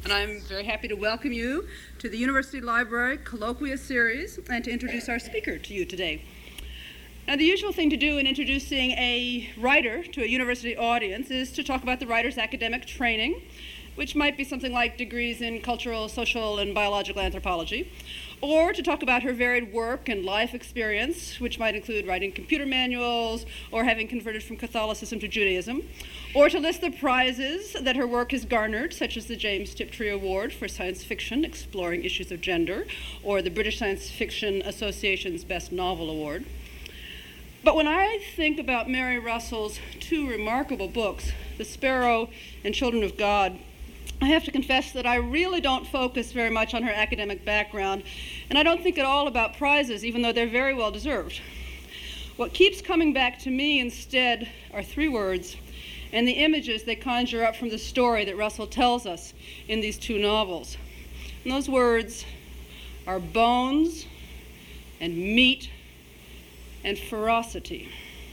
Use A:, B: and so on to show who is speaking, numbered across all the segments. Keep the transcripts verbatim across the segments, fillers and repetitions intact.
A: And I'm very happy to welcome you to the University Library Colloquia Series and to introduce our speaker to you today. Now, the usual thing to do in introducing a writer to a university audience is to talk about the writer's academic training, which might be something like degrees in cultural, social, and biological anthropology, or to talk about her varied work and life experience, which might include writing computer manuals or having converted from Catholicism to Judaism, or to list the prizes that her work has garnered, such as the James Tiptree Award for Science Fiction exploring issues of gender, or the British Science Fiction Association's Best Novel Award. But when I think about Mary Russell's two remarkable books, The Sparrow and Children of God, I have to confess that I really don't focus very much on her academic background, and I don't think at all about prizes, even though they're very well deserved. What keeps coming back to me instead are three words, and the images they conjure up from the story that Russell tells us in these two novels. And those words are bones and meat and ferocity.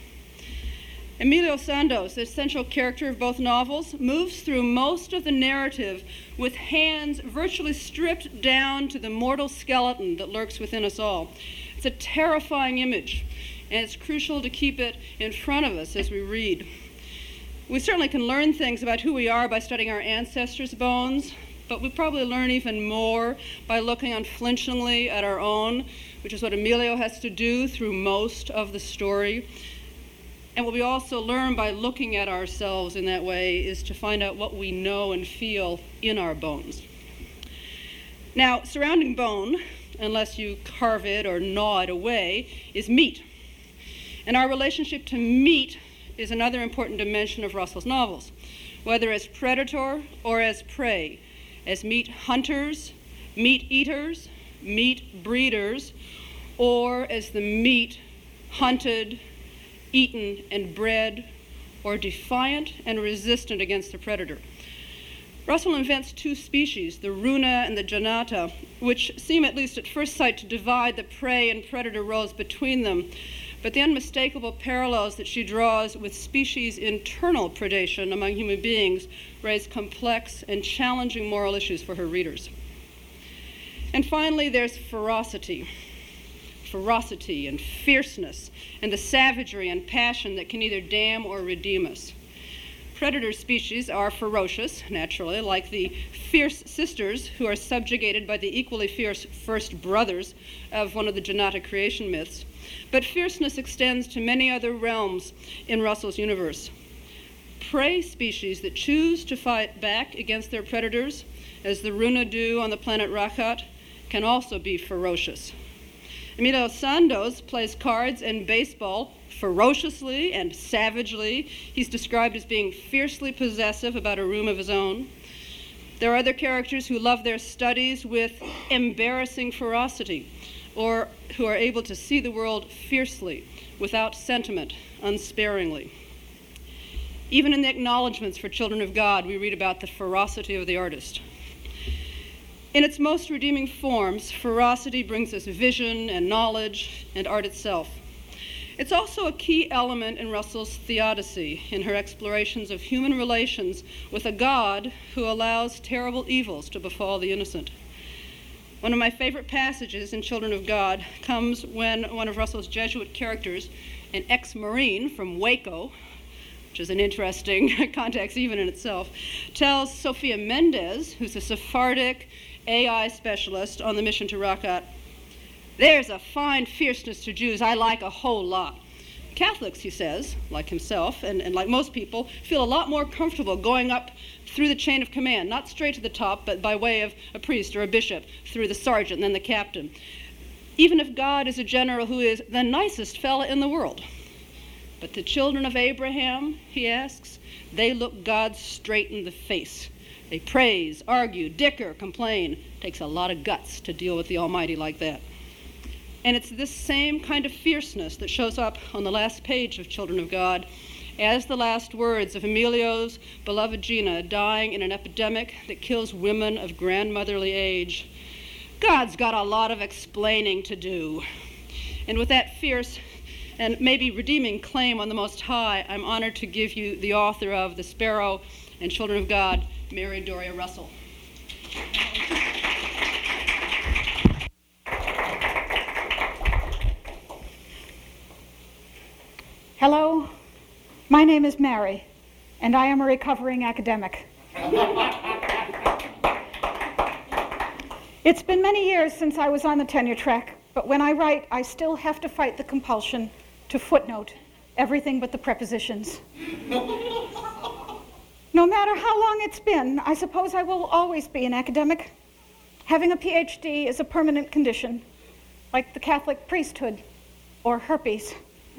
A: Emilio Sandoz, the essential character of both novels, moves through most of the narrative with hands virtually stripped down to the mortal skeleton that lurks within us all. It's a terrifying image, and it's crucial to keep it in front of us as we read. We certainly can learn things about who we are by studying our ancestors' bones, but we probably learn even more by looking unflinchingly at our own, which is what Emilio has to do through most of the story. And what we also learn by looking at ourselves in that way is to find out what we know and feel in our bones. Now, surrounding bone, unless you carve it or gnaw it away, is meat. And our relationship to meat is another important dimension of Russell's novels, whether as predator or as prey, as meat hunters, meat eaters, meat breeders, or as the meat hunted, eaten, and bred, or defiant and resistant against the predator. Russell invents two species, the Runa and the Janata, which seem at least at first sight to divide the prey and predator roles between them, but the unmistakable parallels that she draws with species' internal predation among human beings raise complex and challenging moral issues for her readers. And finally, there's ferocity. ferocity and fierceness and the savagery and passion that can either damn or redeem us. Predator species are ferocious, naturally, like the fierce sisters who are subjugated by the equally fierce first brothers of one of the Janata creation myths. But fierceness extends to many other realms in Russell's universe. Prey species that choose to fight back against their predators, as the Runa do on the planet Rakat, can also be ferocious. Emilio Sandoz plays cards and baseball ferociously and savagely. He's described as being fiercely possessive about a room of his own. There are other characters who love their studies with embarrassing ferocity, or who are able to see the world fiercely, without sentiment, unsparingly. Even in the acknowledgments for Children of God, we read about the ferocity of the artist. In its most redeeming forms, ferocity brings us vision and knowledge and art itself. It's also a key element in Russell's theodicy, in her explorations of human relations with a God who allows terrible evils to befall the innocent. One of my favorite passages in Children of God comes when one of Russell's Jesuit characters, an ex-Marine from Waco, which is an interesting context even in itself, tells Sofia Mendez, who's a Sephardic A I specialist on the mission to Rakat, "There's a fine fierceness to Jews I like a whole lot. Catholics," he says, like himself, and, and like most people, feel a lot more comfortable going up through the chain of command, not straight to the top, but by way of a priest or a bishop, through the sergeant and then the captain. Even if God is a general who is the nicest fella in the world. But the children of Abraham, he asks, they look God straight in the face. They praise, argue, dicker, complain. Takes a lot of guts to deal with the Almighty like that. And it's this same kind of fierceness that shows up on the last page of Children of God as the last words of Emilio's beloved Gina dying in an epidemic that kills women of grandmotherly age. God's got a lot of explaining to do. And with that fierce and maybe redeeming claim on the Most High, I'm honored to give you the author of The Sparrow and Children of God, Mary Doria Russell.
B: Hello, my name is Mary, and I am a recovering academic. It's been many years since I was on the tenure track, but when I write, I still have to fight the compulsion to footnote everything but the prepositions. No matter how long it's been, I suppose I will always be an academic. Having a P H D is a permanent condition, like the Catholic priesthood or herpes.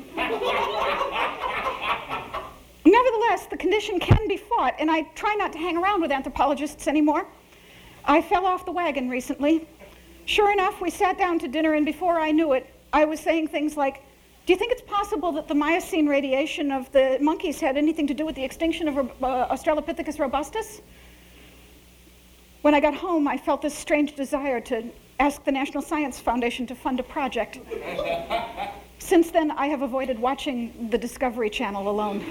B: Nevertheless, the condition can be fought, and I try not to hang around with anthropologists anymore. I fell off the wagon recently. Sure enough, we sat down to dinner, and before I knew it, I was saying things like, do you think it's possible that the Miocene radiation of the monkeys had anything to do with the extinction of uh, Australopithecus robustus? When I got home, I felt this strange desire to ask the National Science Foundation to fund a project. Since then, I have avoided watching the Discovery Channel alone.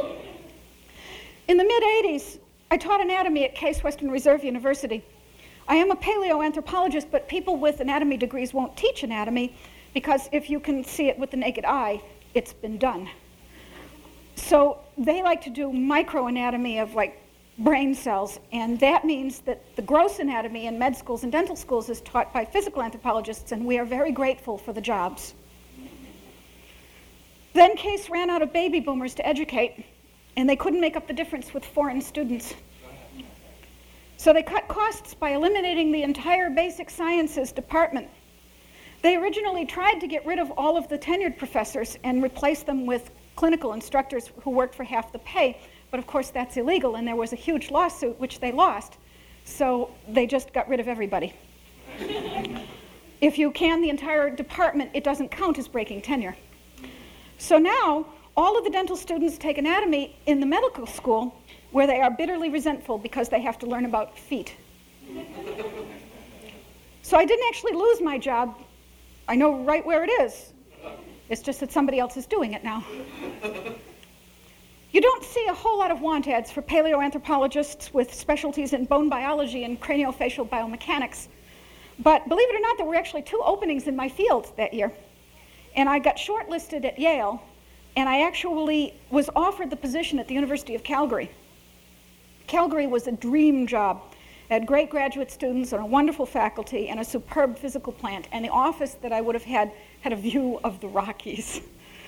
B: In the mid eighties, I taught anatomy at Case Western Reserve University. I am a paleoanthropologist, but people with anatomy degrees won't teach anatomy because if you can see it with the naked eye, it's been done. So they like to do microanatomy of like brain cells, and that means that the gross anatomy in med schools and dental schools is taught by physical anthropologists, and we are very grateful for the jobs. Then Case ran out of baby boomers to educate, and they couldn't make up the difference with foreign students. So they cut costs by eliminating the entire basic sciences department. They originally tried to get rid of all of the tenured professors and replace them with clinical instructors who worked for half the pay, but of course that's illegal, and there was a huge lawsuit which they lost. So they just got rid of everybody. If you can the entire department, it doesn't count as breaking tenure. So now, all of the dental students take anatomy in the medical school, where they are bitterly resentful because they have to learn about feet. So I didn't actually lose my job. I know right where it is. It's just that somebody else is doing it now. You don't see a whole lot of want ads for paleoanthropologists with specialties in bone biology and craniofacial biomechanics. But believe it or not, there were actually two openings in my field that year. And I got shortlisted at Yale, and I actually was offered the position at the University of Calgary. Calgary was a dream job. I had great graduate students and a wonderful faculty and a superb physical plant, and the office that I would have had had a view of the Rockies.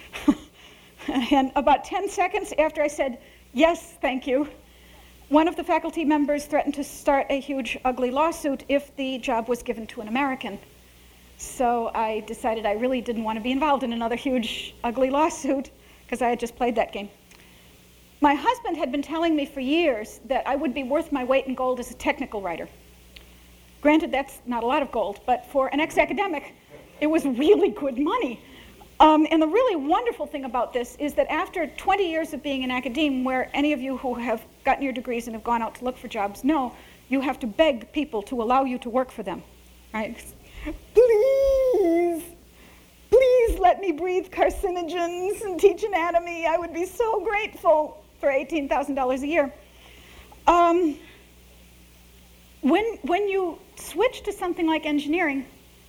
B: And about ten seconds after I said, yes, thank you, one of the faculty members threatened to start a huge, ugly lawsuit if the job was given to an American. So I decided I really didn't want to be involved in another huge, ugly lawsuit because I had just played that game. My husband had been telling me for years that I would be worth my weight in gold as a technical writer. Granted, that's not a lot of gold, but for an ex-academic, it was really good money. Um, and the really wonderful thing about this is that after twenty years of being in academia, where any of you who have gotten your degrees and have gone out to look for jobs know, you have to beg people to allow you to work for them, right? Please, please let me breathe carcinogens and teach anatomy. I would be so grateful for eighteen thousand dollars a year. Um, when, when you switch to something like engineering,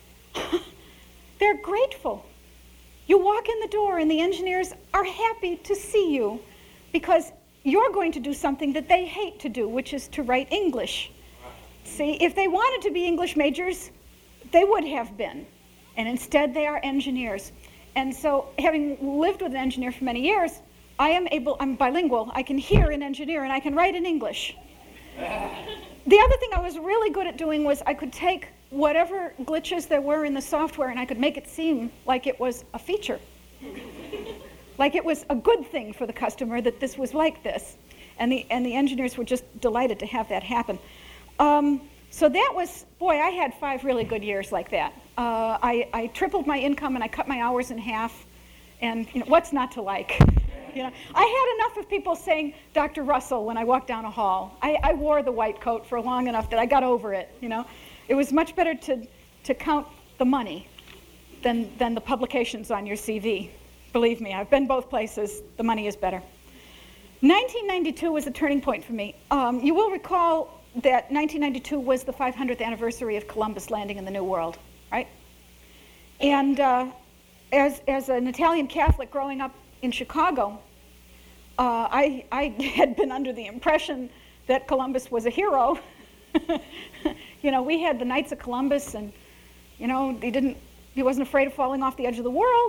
B: they're grateful. You walk in the door and the engineers are happy to see you because you're going to do something that they hate to do, which is to write English. See, if they wanted to be English majors, they would have been, and instead they are engineers. And so, having lived with an engineer for many years, I am able, I'm bilingual, I can hear an engineer and I can write in English. The other thing I was really good at doing was I could take whatever glitches there were in the software and I could make it seem like it was a feature. Like it was a good thing for the customer that this was like this. And the, and the engineers were just delighted to have that happen. Um, So that was, boy, I had five really good years like that. Uh, I, I tripled my income and I cut my hours in half. And you know, what's not to like? You know, I had enough of people saying, Doctor Russell, when I walked down a hall. I, I wore the white coat for long enough that I got over it, you know. It was much better to, to count the money than, than the publications on your C V. Believe me, I've been both places. The money is better. nineteen ninety-two was a turning point for me. Um, you will recall that nineteen ninety-two was the five hundredth anniversary of Columbus landing in the New World, right? And uh, as, as an Italian Catholic growing up in Chicago, uh, I, I had been under the impression that Columbus was a hero. You know, we had the Knights of Columbus, and, you know, he didn't, he wasn't afraid of falling off the edge of the world.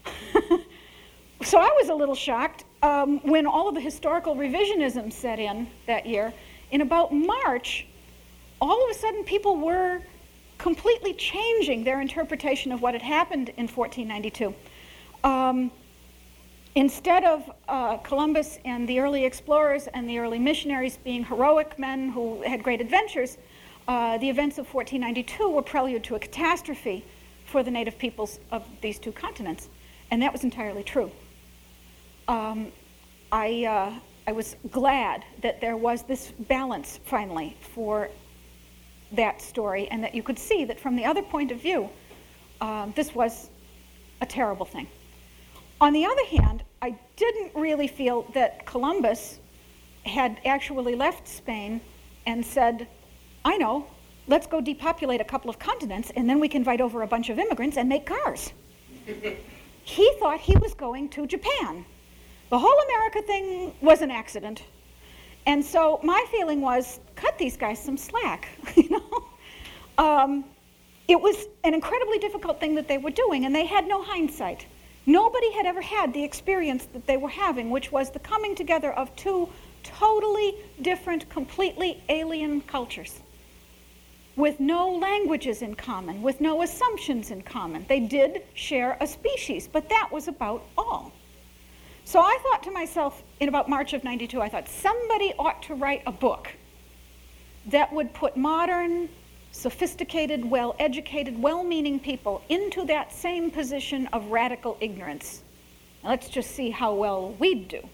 B: So I was a little shocked um, when all of the historical revisionism set in that year. In about March, all of a sudden people were completely changing their interpretation of what had happened in fourteen ninety-two. Um, instead of uh, Columbus and the early explorers and the early missionaries being heroic men who had great adventures, uh, the events of fourteen ninety-two were prelude to a catastrophe for the native peoples of these two continents. And that was entirely true. Um, I, uh, I was glad that there was this balance finally for that story, and that you could see that from the other point of view, um, this was a terrible thing. On the other hand, I didn't really feel that Columbus had actually left Spain and said, I know, let's go depopulate a couple of continents and then we can invite over a bunch of immigrants and make cars. He thought he was going to Japan. The whole America thing was an accident. And so my feeling was, cut these guys some slack, you know? Um, it was an incredibly difficult thing that they were doing, and they had no hindsight. Nobody had ever had the experience that they were having, which was the coming together of two totally different, completely alien cultures, with no languages in common, with no assumptions in common. They did share a species, but that was about all. So I thought to myself, in about March of ninety-two, I thought somebody ought to write a book that would put modern, sophisticated, well-educated, well-meaning people into that same position of radical ignorance. Now, let's just see how well we'd do.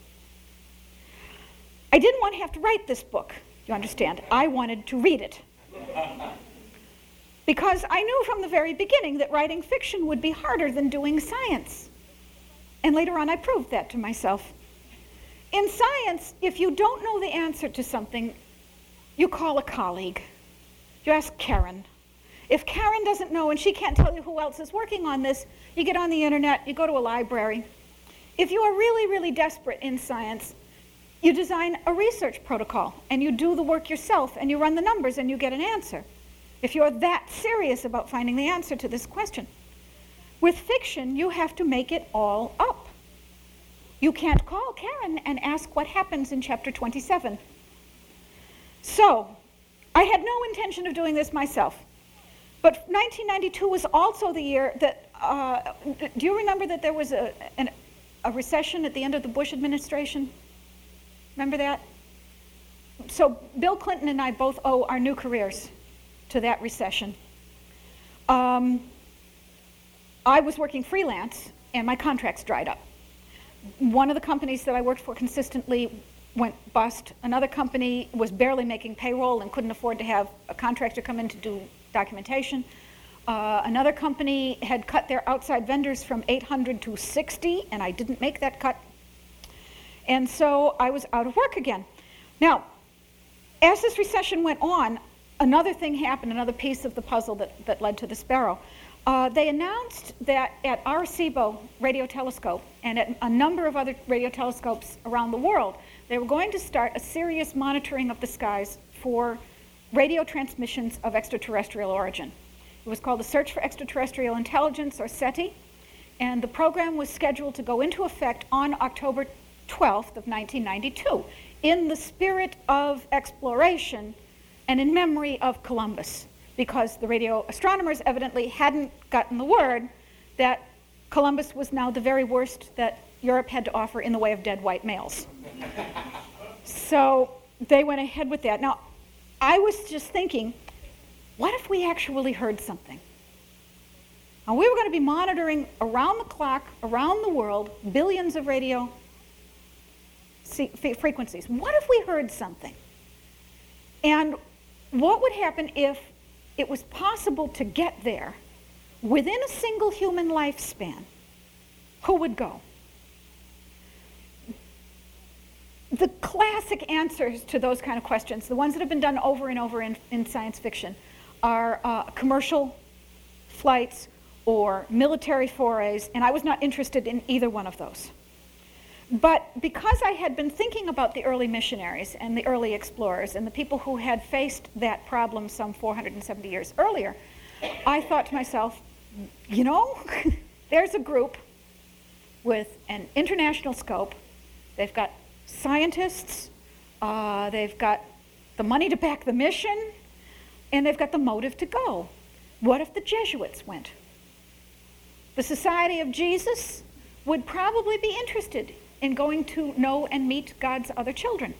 B: I didn't want to have to write this book, you understand. I wanted to read it. Because I knew from the very beginning that writing fiction would be harder than doing science. And later on, I proved that to myself. In science, if you don't know the answer to something, you call a colleague. You ask Karen. If Karen doesn't know and she can't tell you who else is working on this, you get on the internet, you go to a library. If you are really, really desperate in science, you design a research protocol and you do the work yourself and you run the numbers and you get an answer. If you're that serious about finding the answer to this question. With fiction, you have to make it all up. You can't call Karen and ask what happens in chapter twenty-seven. So, I had no intention of doing this myself. But nineteen ninety-two was also the year that, uh, do you remember that there was a, an, a recession at the end of the Bush administration? Remember that? So Bill Clinton and I both owe our new careers to that recession. Um, I was working freelance and my contracts dried up. One of the companies that I worked for consistently went bust. Another company was barely making payroll and couldn't afford to have a contractor come in to do documentation. Uh, another company had cut their outside vendors from eight hundred to sixty, and I didn't make that cut. And so I was out of work again. Now, as this recession went on, another thing happened, another piece of the puzzle that, that led to the Sparrow. Uh, they announced that at Arecibo radio telescope and at a number of other radio telescopes around the world, they were going to start a serious monitoring of the skies for radio transmissions of extraterrestrial origin. It was called the Search for Extraterrestrial Intelligence, or SETI, and the program was scheduled to go into effect on October twelfth of nineteen ninety-two, in the spirit of exploration and in memory of Columbus, because the radio astronomers evidently hadn't gotten the word that Columbus was now the very worst that Europe had to offer in the way of dead white males. So they went ahead with that. Now, I was just thinking, what if we actually heard something? Now, we were going to be monitoring around the clock, around the world, billions of radio frequencies. What if we heard something? And what would happen if it was possible to get there within a single human lifespan? Who would go? the classic answers to those kind of questions, the ones that have been done over and over in, in science fiction, are uh, commercial flights or military forays, and I was not interested in either one of those. But because I had been thinking about the early missionaries and the early explorers and the people who had faced that problem some four hundred seventy years earlier, I thought to myself, you know, there's a group with an international scope. They've got scientists, uh, they've got the money to back the mission, and they've got the motive to go. What if the Jesuits went? The Society of Jesus would probably be interested in going to know and meet God's other children.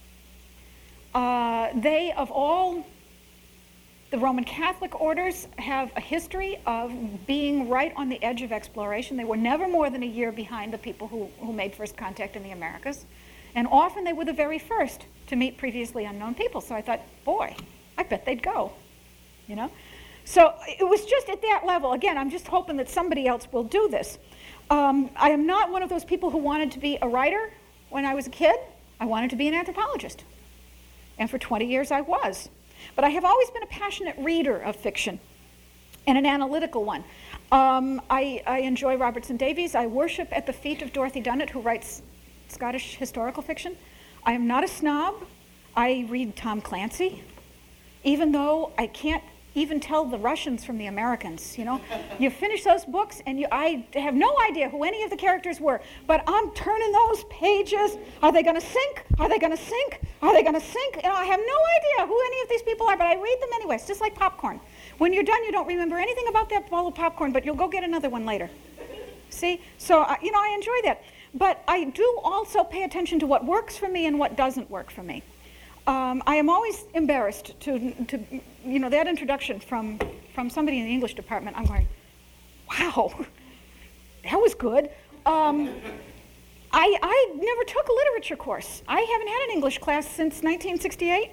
B: Uh, they, of all the Roman Catholic orders, have a history of being right on the edge of exploration. They were never more than a year behind the people who, who made first contact in the Americas. And often they were the very first to meet previously unknown people. So I thought, boy, I bet they'd go, you know? So it was just at that level. Again, I'm just hoping that somebody else will do this. Um, I am not one of those people who wanted to be a writer when I was a kid. I wanted to be an anthropologist. And for twenty years I was. But I have always been a passionate reader of fiction and an analytical one. Um, I, I enjoy Robertson Davies. I worship at the feet of Dorothy Dunnett, who writes Scottish historical fiction. I am not a snob. I read Tom Clancy, even though I can't even tell the Russians from the Americans, you know. You finish those books and you, I have no idea who any of the characters were, but I'm turning those pages. Are they gonna sink? Are they gonna sink? Are they gonna sink? You know, I have no idea who any of these people are, but I read them anyway. It's just like popcorn. When you're done, you don't remember anything about that bowl of popcorn, but you'll go get another one later. See? So, uh, you know, I enjoy that. But I do also pay attention to what works for me and what doesn't work for me. Um, I am always embarrassed to, to, you know, that introduction from, from somebody in the English department. I'm going, wow, that was good. Um, I, I never took a literature course. I haven't had an English class since nineteen sixty-eight.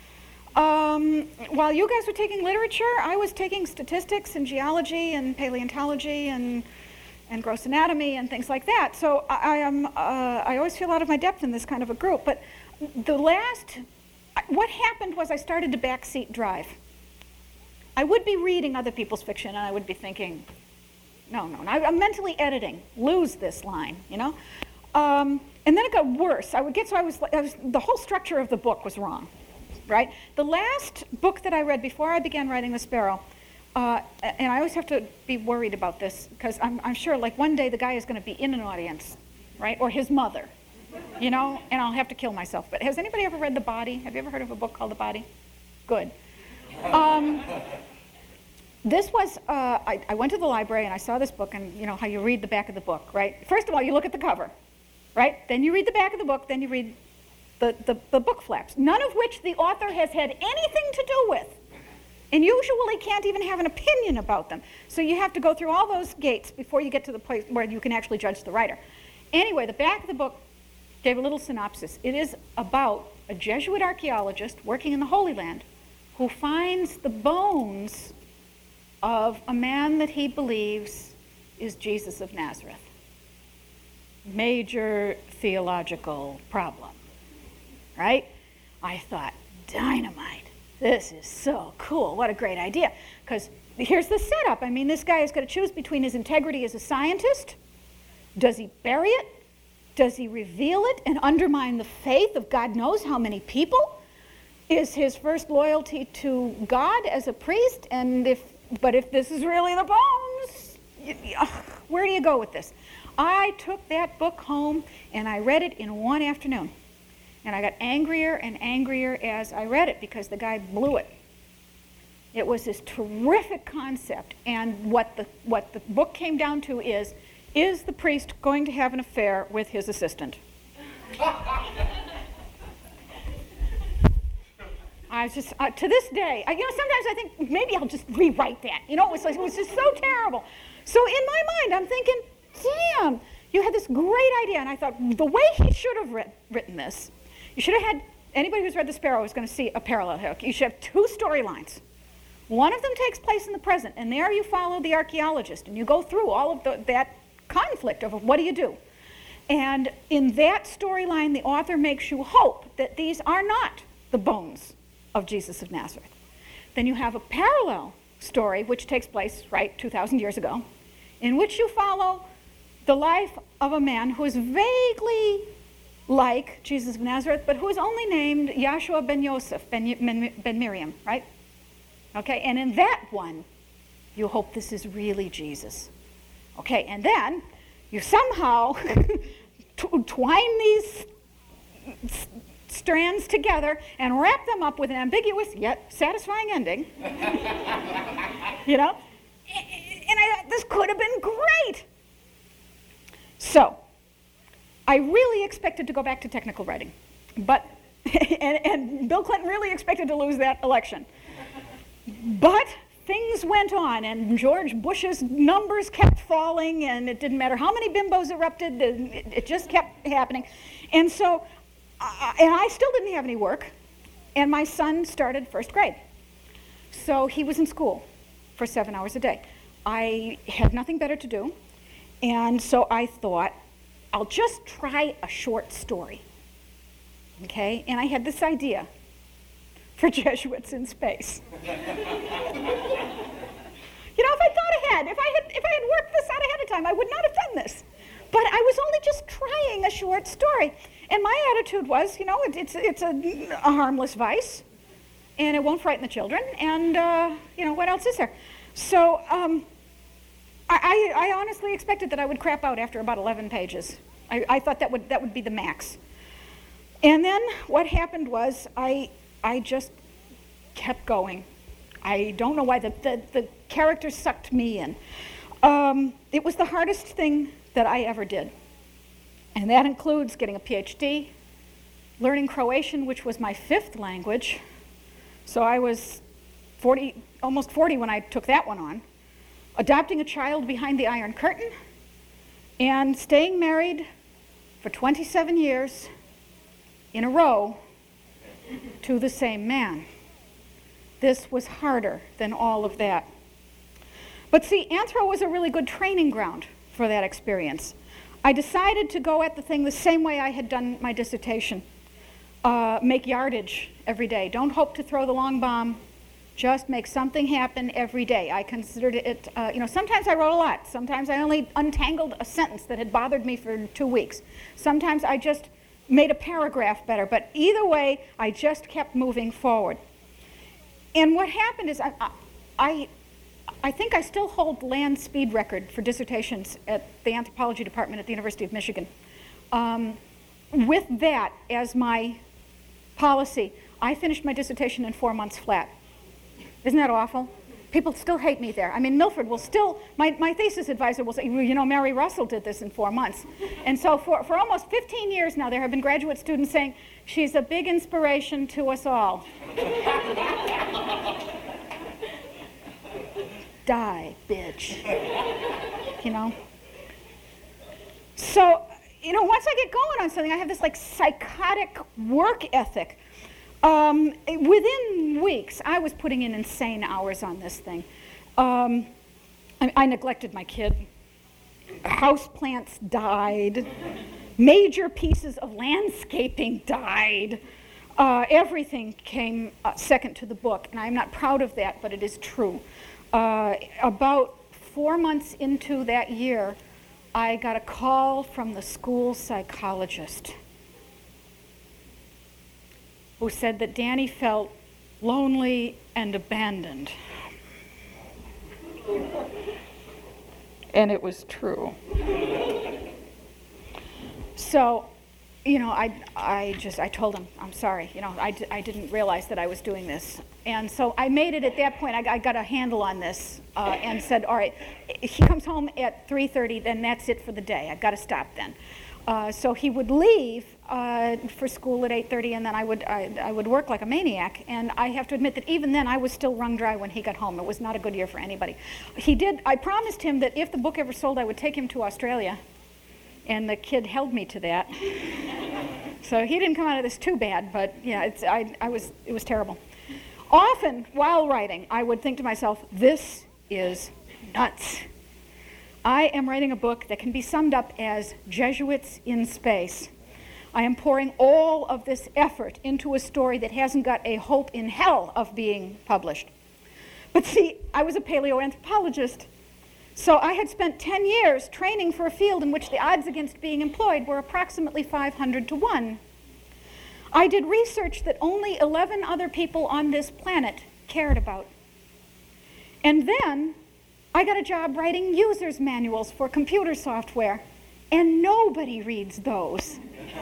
B: Um, while you guys were taking literature, I was taking statistics and geology and paleontology and, and gross anatomy and things like that. So I, I, am, uh, I always feel out of my depth in this kind of a group. But the last... What happened was I started to backseat drive. I would be reading other people's fiction and I would be thinking, no, no, no. I'm mentally editing, lose this line, you know? Um, and then it got worse. I would get, so I was, I was, the whole structure of the book was wrong, right? The last book that I read before I began writing The Sparrow, uh, and I always have to be worried about this because I'm, I'm sure like one day the guy is going to be in an audience, right? Or his mother. You know, and I'll have to kill myself. But has anybody ever read The Body? Have you ever heard of a book called The Body? Good. Um, this was, uh, I, I went to the library and I saw this book, and you know how you read the back of the book, right? First of all, you look at the cover, right? Then you read the back of the book, then you read the, the, the book flaps, none of which the author has had anything to do with, and usually can't even have an opinion about them. So you have to go through all those gates before you get to the place where you can actually judge the writer. Anyway, the back of the book gave a little synopsis. It is about a Jesuit archaeologist working in the Holy Land who finds the bones of a man that he believes is Jesus of Nazareth. Major theological problem, right? I thought, dynamite. This is so cool. What a great idea. Because here's the setup. I mean, this guy is going to choose between his integrity as a scientist. Does he bury it? Does he reveal it and undermine the faith of God knows how many people? Is his first loyalty to God as a priest? And if, but if this is really the bones, you, uh, where do you go with this? I took that book home and I read it in one afternoon. And I got angrier and angrier as I read it because the guy blew it. It was this terrific concept. And what the, what the book came down to is, is the priest going to have an affair with his assistant? I was just, uh, to this day, I, you know, sometimes I think maybe I'll just rewrite that. You know, it was, like, it was just so terrible. So in my mind, I'm thinking, damn, you had this great idea. And I thought, the way he should have writ- written this, you should have had, anybody who's read The Sparrow is going to see a parallel here. You should have two storylines. One of them takes place in the present, and there you follow the archaeologist, and you go through all of the, that conflict of what do you do. And in that storyline, the author makes you hope that these are not the bones of Jesus of Nazareth. Then you have a parallel story, which takes place, right, two thousand years ago, in which you follow the life of a man who is vaguely like Jesus of Nazareth, but who is only named Yahshua ben Yosef, ben, ben, ben Miriam, right? Okay, and in that one, you hope this is really Jesus. Okay, and then you somehow twine these s- strands together and wrap them up with an ambiguous yet satisfying ending. You know? And I, this could have been great. So, I really expected to go back to technical writing. But, and, and Bill Clinton really expected to lose that election. But things went on, and George Bush's numbers kept falling, and it didn't matter how many bimbos erupted, it, it just kept happening. And so, uh, and I still didn't have any work, and my son started first grade. So he was in school for seven hours a day. I had nothing better to do, and so I thought, I'll just try a short story. Okay? And I had this idea for Jesuits in Space. You know, if I thought ahead, if I had if I had worked this out ahead of time, I would not have done this. But I was only just trying a short story. And my attitude was, you know, it, it's it's a, a harmless vice, and it won't frighten the children, and, uh, you know, what else is there? So um, I, I, I honestly expected that I would crap out after about eleven pages. I, I thought that would that would be the max. And then what happened was I I just kept going. I don't know why the, the, the characters sucked me in. Um, it was the hardest thing that I ever did. And that includes getting a P H D, learning Croatian, which was my fifth language. So I was forty, almost forty when I took that one on. Adopting a child behind the Iron Curtain, and staying married for twenty-seven years in a row to the same man. This was harder than all of that. But see, Anthro was a really good training ground for that experience. I decided to go at the thing the same way I had done my dissertation. Uh, make yardage every day. Don't hope to throw the long bomb. Just make something happen every day. I considered it, uh, you know, sometimes I wrote a lot. Sometimes I only untangled a sentence that had bothered me for two weeks. Sometimes I just made a paragraph better. But either way, I just kept moving forward. And what happened is I, I, I think I still hold the land speed record for dissertations at the anthropology department at the University of Michigan. Um, with that as my policy, I finished my dissertation in four months flat. Isn't that awful? People still hate me there. I mean, Milford will still, my, my thesis advisor will say, well, you know, Mary Russell did this in four months. And so for, for almost fifteen years now, there have been graduate students saying, she's a big inspiration to us all. Die, bitch. You know? So, you know, once I get going on something, I have this like psychotic work ethic. Um, within weeks, I was putting in insane hours on this thing. Um, I, I neglected my kid. House plants died. Major pieces of landscaping died. Uh, everything came uh, second to the book, and I'm not proud of that, but it is true. Uh, about four months into that year, I got a call from the school psychologist who said that Danny felt lonely and abandoned. And it was true. So, you know, I, I just, I told him, I'm sorry, you know, I, d- I didn't realize that I was doing this. And so I made it at that point, I, I got a handle on this uh, and said, all right, he comes home at three thirty, then that's it for the day. I've got to stop then. Uh, so he would leave uh, for school at eight thirty, and then I would I, I would work like a maniac. And I have to admit that even then, I was still wrung dry when he got home. It was not a good year for anybody. He did. I promised him that if the book ever sold, I would take him to Australia, and the kid held me to that. So he didn't come out of this too bad, but yeah, it's, I, I was it was terrible. Often while writing, I would think to myself, "This is nuts." I am writing a book that can be summed up as Jesuits in Space. I am pouring all of this effort into a story that hasn't got a hope in hell of being published. But see, I was a paleoanthropologist, so I had spent ten years training for a field in which the odds against being employed were approximately five hundred to one. I did research that only eleven other people on this planet cared about. And then I got a job writing user's manuals for computer software, and nobody reads those.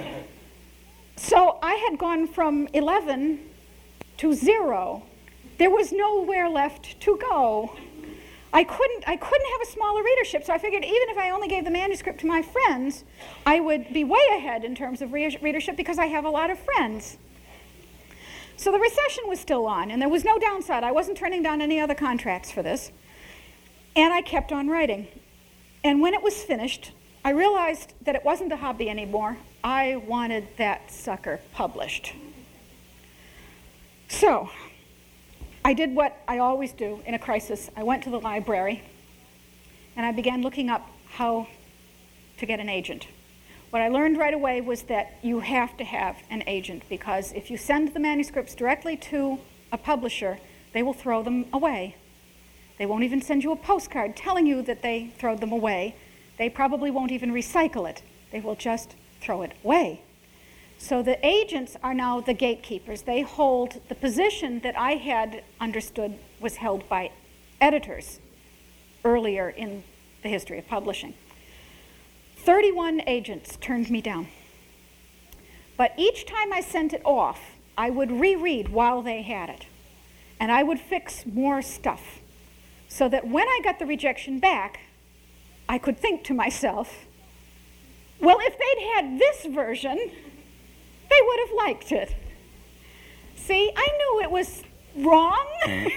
B: So I had gone from eleven to zero. There was nowhere left to go. I couldn't, I couldn't have a smaller readership, so I figured even if I only gave the manuscript to my friends, I would be way ahead in terms of re- readership because I have a lot of friends. So the recession was still on, and there was no downside. I wasn't turning down any other contracts for this. And I kept on writing. And when it was finished, I realized that it wasn't a hobby anymore. I wanted that sucker published. So I did what I always do in a crisis. I went to the library, and I began looking up how to get an agent. What I learned right away was that you have to have an agent, because if you send the manuscripts directly to a publisher, they will throw them away. They won't even send you a postcard telling you that they throw them away. They probably won't even recycle it. They will just throw it away. So the agents are now the gatekeepers. They hold the position that I had understood was held by editors earlier in the history of publishing. thirty-one agents turned me down. But each time I sent it off, I would reread while they had it. And I would fix more stuff, so that when I got the rejection back, I could think to myself, well, if they'd had this version, they would have liked it. See, I knew it was wrong. and,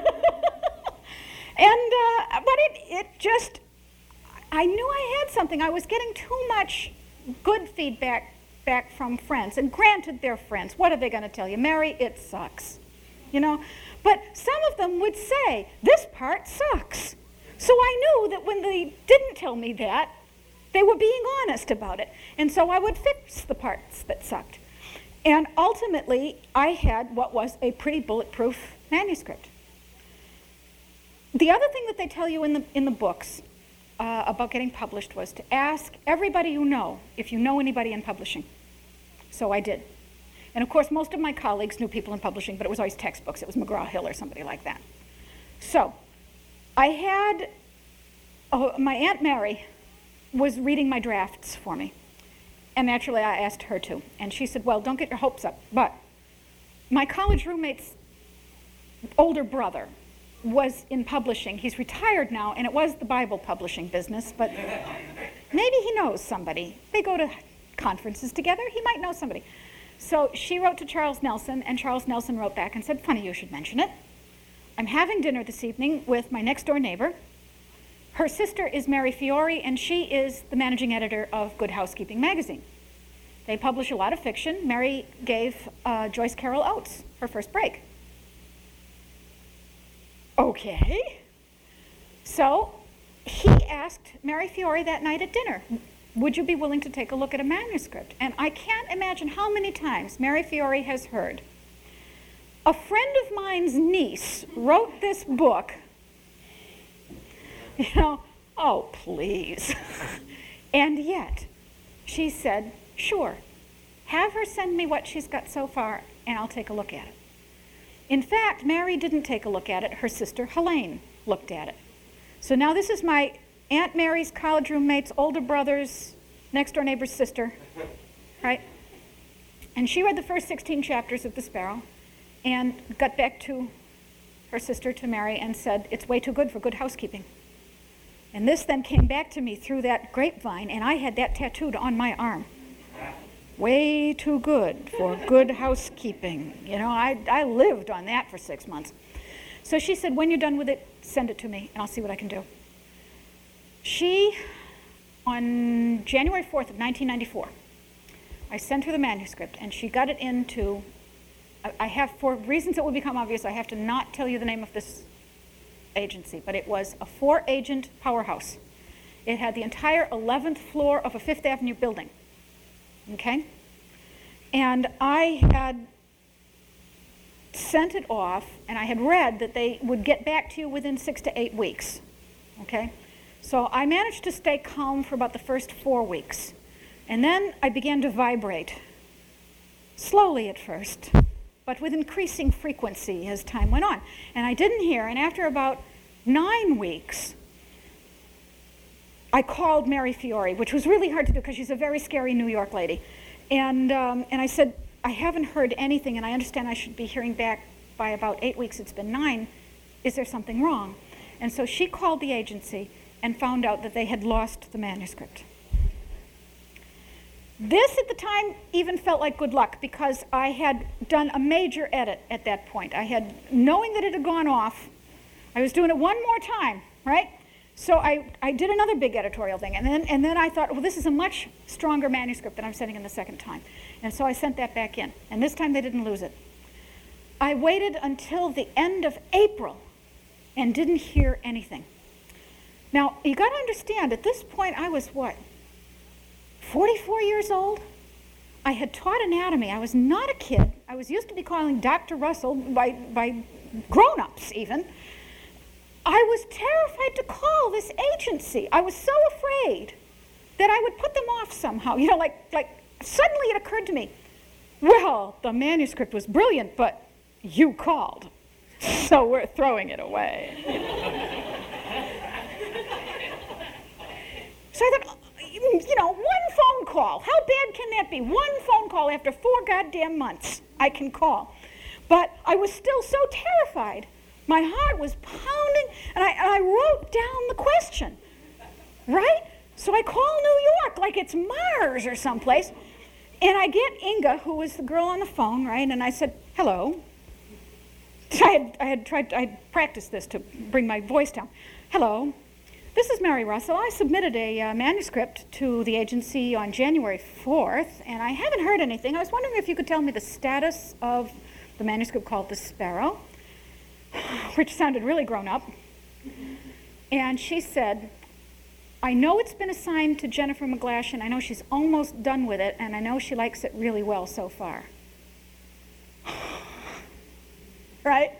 B: uh, but it, it just, I knew I had something. I was getting too much good feedback back from friends. And granted, they're friends. What are they going to tell you? Mary, it sucks. You know? But some of them would say, this part sucks. So I knew that when they didn't tell me that, they were being honest about it. And so I would fix the parts that sucked. And ultimately, I had what was a pretty bulletproof manuscript. The other thing that they tell you in the, in the books uh, about getting published was to ask everybody you know if you know anybody in publishing. So I did. And of course, most of my colleagues knew people in publishing, but it was always textbooks. It was McGraw-Hill or somebody like that. So I had, oh, my Aunt Mary was reading my drafts for me. And naturally, I asked her to. And she said, well, don't get your hopes up. But my college roommate's older brother was in publishing. He's retired now, and it was the Bible publishing business, but maybe he knows somebody. They go to conferences together. He might know somebody. So she wrote to Charles Nelson, and Charles Nelson wrote back and said, funny you should mention it. I'm having dinner this evening with my next-door neighbor. Her sister is Mary Fiore, and she is the managing editor of Good Housekeeping magazine. They publish a lot of fiction. Mary gave uh, Joyce Carol Oates her first break. Okay. So he asked Mary Fiore that night at dinner, would you be willing to take a look at a manuscript? And I can't imagine how many times Mary Fiore has heard, a friend of mine's niece wrote this book. You know, oh, please. And yet, she said, sure, have her send me what she's got so far, and I'll take a look at it. In fact, Mary didn't take a look at it. Her sister, Helene, looked at it. So now this is my Aunt Mary's college roommate's older brother's next-door neighbor's sister, right? And she read the first sixteen chapters of The Sparrow and got back to her sister, to Mary, and said, it's way too good for Good Housekeeping. And this then came back to me through that grapevine, and I had that tattooed on my arm. Way too good for Good Housekeeping. You know, I, I lived on that for six months. So she said, when you're done with it, send it to me, and I'll see what I can do. She, on January fourth of nineteen ninety-four, I sent her the manuscript, and she got it into, I, I have, for reasons that will become obvious, I have to not tell you the name of this agency, but it was a four-agent powerhouse. It had the entire eleventh floor of a Fifth Avenue building, okay? And I had sent it off, and I had read that they would get back to you within six to eight weeks, okay? So I managed to stay calm for about the first four weeks. And then I began to vibrate, slowly at first, but with increasing frequency as time went on. And I didn't hear, and after about nine weeks, I called Mary Fiore, which was really hard to do because she's a very scary New York lady. And, um, and I said, I haven't heard anything, and I understand I should be hearing back by about eight weeks. It's been nine. Is there something wrong? And so she called the agency and found out that they had lost the manuscript. This at the time even felt like good luck because I had done a major edit at that point. I had, knowing that it had gone off, I was doing it one more time, right? So I, I did another big editorial thing, and then, and then I thought, well, this is a much stronger manuscript than I'm sending in the second time. And so I sent that back in, and this time they didn't lose it. I waited until the end of April and didn't hear anything. Now, you got to understand, at this point I was what? forty-four years old. I had taught anatomy. I was not a kid. I was used to be calling Doctor Russell by, by grown-ups even. I was terrified to call this agency. I was so afraid that I would put them off somehow. You know, like, like suddenly it occurred to me, well, the manuscript was brilliant, but you called, so we're throwing it away. So I thought, you know, one phone call. How bad can that be? One phone call after four goddamn months I can call. But I was still so terrified. My heart was pounding, and I, and I wrote down the question, right? So I call New York like it's Mars or someplace, and I get Inga, who was the girl on the phone, right? And I said, hello. I had, I had tried, I had practiced this to bring my voice down. Hello. This is Mary Russell. I submitted a uh, manuscript to the agency on January fourth, and I haven't heard anything. I was wondering if you could tell me the status of the manuscript called The Sparrow, which sounded really grown up. And she said, I know it's been assigned to Jennifer McGlashan. I know she's almost done with it, and I know she likes it really well so far. Right?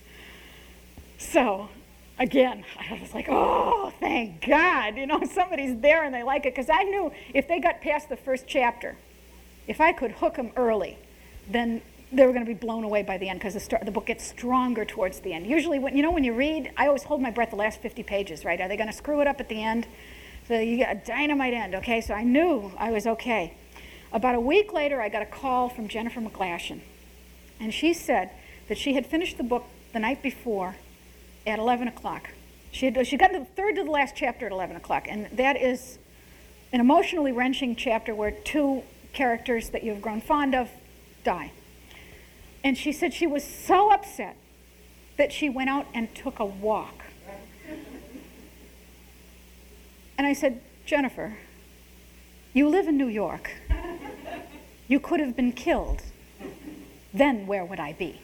B: So, again, I was like, oh, thank God, you know, somebody's there and they like it, because I knew if they got past the first chapter, if I could hook them early, then they were going to be blown away by the end, because the, st- the book gets stronger towards the end. Usually, when you know, when you read, I always hold my breath the last fifty pages, right? Are they going to screw it up at the end? So you get a dynamite end, okay? So I knew I was okay. About a week later, I got a call from Jennifer McGlashan, and she said that she had finished the book the night before at eleven o'clock. She had she got to the third to the last chapter at eleven o'clock, and that is an emotionally wrenching chapter where two characters that you've grown fond of die. And she said she was so upset that she went out and took a walk. And I said, Jennifer, you live in New York. You could have been killed. Then where would I be?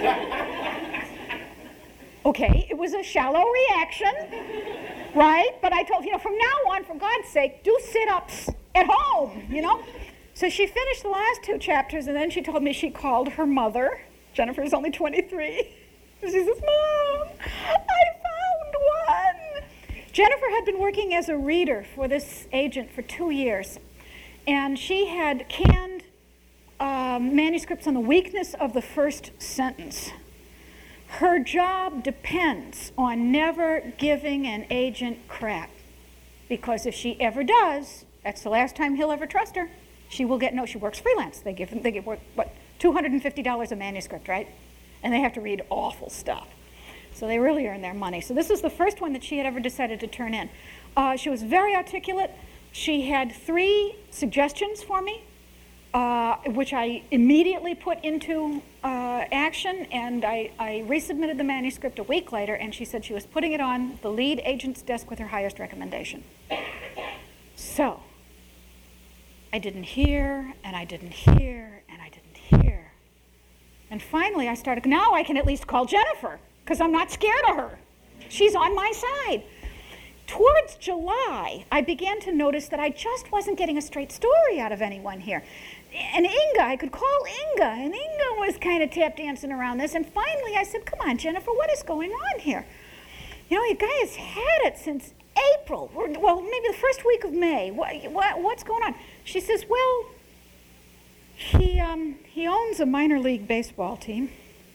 B: Okay, it was a shallow reaction, right? But I told, you know, from now on, for God's sake, do sit-ups at home, you know? So she finished the last two chapters, and then she told me she called her mother. Jennifer's only twenty-three. She says, Mom, I found one. Jennifer had been working as a reader for this agent for two years, and she had canned um, manuscripts on the weakness of the first sentence. Her job depends on never giving an agent crap, because if she ever does, that's the last time he'll ever trust her. She will get, no, she works freelance. They give them, they get, what, two hundred fifty dollars a manuscript, right? And they have to read awful stuff. So they really earn their money. So this was the first one that she had ever decided to turn in. Uh, she was very articulate. She had three suggestions for me, uh, which I immediately put into uh, action, and I, I resubmitted the manuscript a week later, and she said she was putting it on the lead agent's desk with her highest recommendation. So I didn't hear, and I didn't hear, and I didn't hear. And finally I started, now I can at least call Jennifer, because I'm not scared of her. She's on my side. towards July, I began to notice that I just wasn't getting a straight story out of anyone here. And Inga, I could call Inga, and Inga was kind of tap dancing around this. And finally I said, come on, Jennifer, what is going on here? You know, your guy has had it since April, or, well, maybe the first week of May. What, what, what's going on? She says, well, he, um, he owns a minor league baseball team,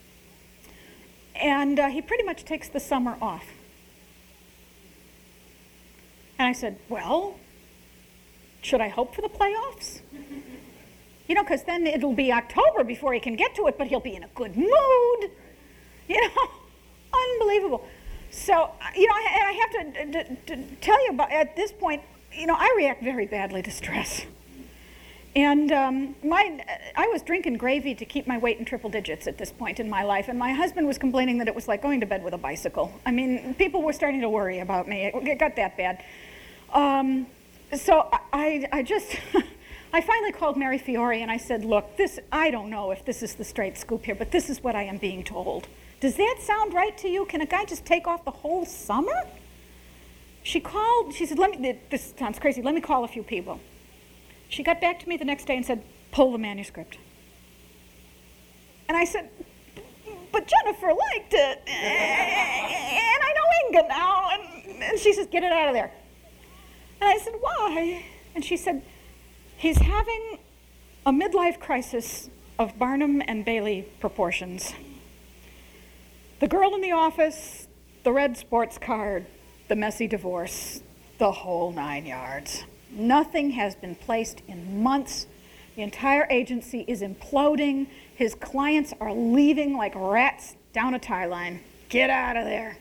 B: and uh, he pretty much takes the summer off. And I said, well, should I hope for the playoffs? You know, because then it'll be October before he can get to it, but he'll be in a good mood. You know, unbelievable. So, you know, I, I have to, to, to tell you about, at this point, you know, I react very badly to stress. And um, my, I was drinking gravy to keep my weight in triple digits at this point in my life, and my husband was complaining that it was like going to bed with a bicycle. I mean, people were starting to worry about me. It got that bad. Um, so I, I just, I finally called Mary Fiore and I said, look, this, I don't know if this is the straight scoop here, but this is what I am being told. Does that sound right to you? Can a guy just take off the whole summer? She called, she said, let me, this sounds crazy, let me call a few people. She got back to me the next day and said, pull the manuscript. And I said, but Jennifer liked it. And I know Inga now. And, and she says, get it out of there. And I said, why? And she said, he's having a midlife crisis of Barnum and Bailey proportions. The girl in the office, the red sports card, the messy divorce, the whole nine yards. Nothing has been placed in months. The entire agency is imploding. His clients are leaving like rats down a tie line. Get out of there.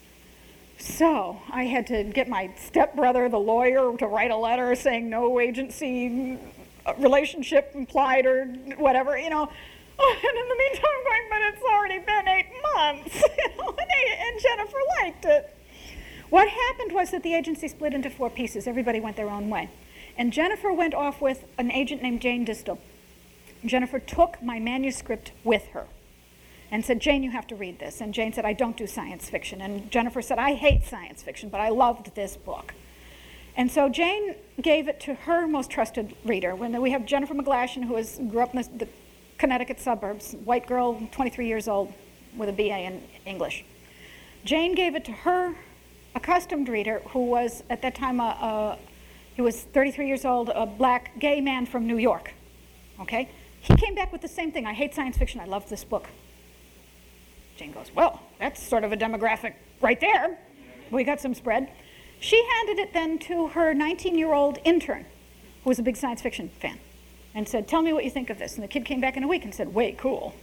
B: So I had to get my stepbrother, the lawyer, to write a letter saying no agency relationship implied or whatever, you know. And in the meantime, I'm going, but it's already been eight months. You know, and Jennifer liked it. What happened was that the agency split into four pieces. Everybody went their own way. And Jennifer went off with an agent named Jane Distel. Jennifer took my manuscript with her and said, Jane, you have to read this. And Jane said, I don't do science fiction. And Jennifer said, I hate science fiction, but I loved this book. And so Jane gave it to her most trusted reader. When we have Jennifer McGlashan, who is, grew up in the, the Connecticut suburbs, white girl, twenty-three years old, with a B A in English. Jane gave it to her accustomed reader, who was at that time a, a he was thirty-three years old, a black gay man from New York. Okay, he came back with the same thing. I hate science fiction. I love this book. Jane goes, well, that's sort of a demographic right there. We got some spread. She handed it then to her nineteen-year-old intern, who was a big science fiction fan, and said, tell me what you think of this. And the kid came back in a week and said, way cool.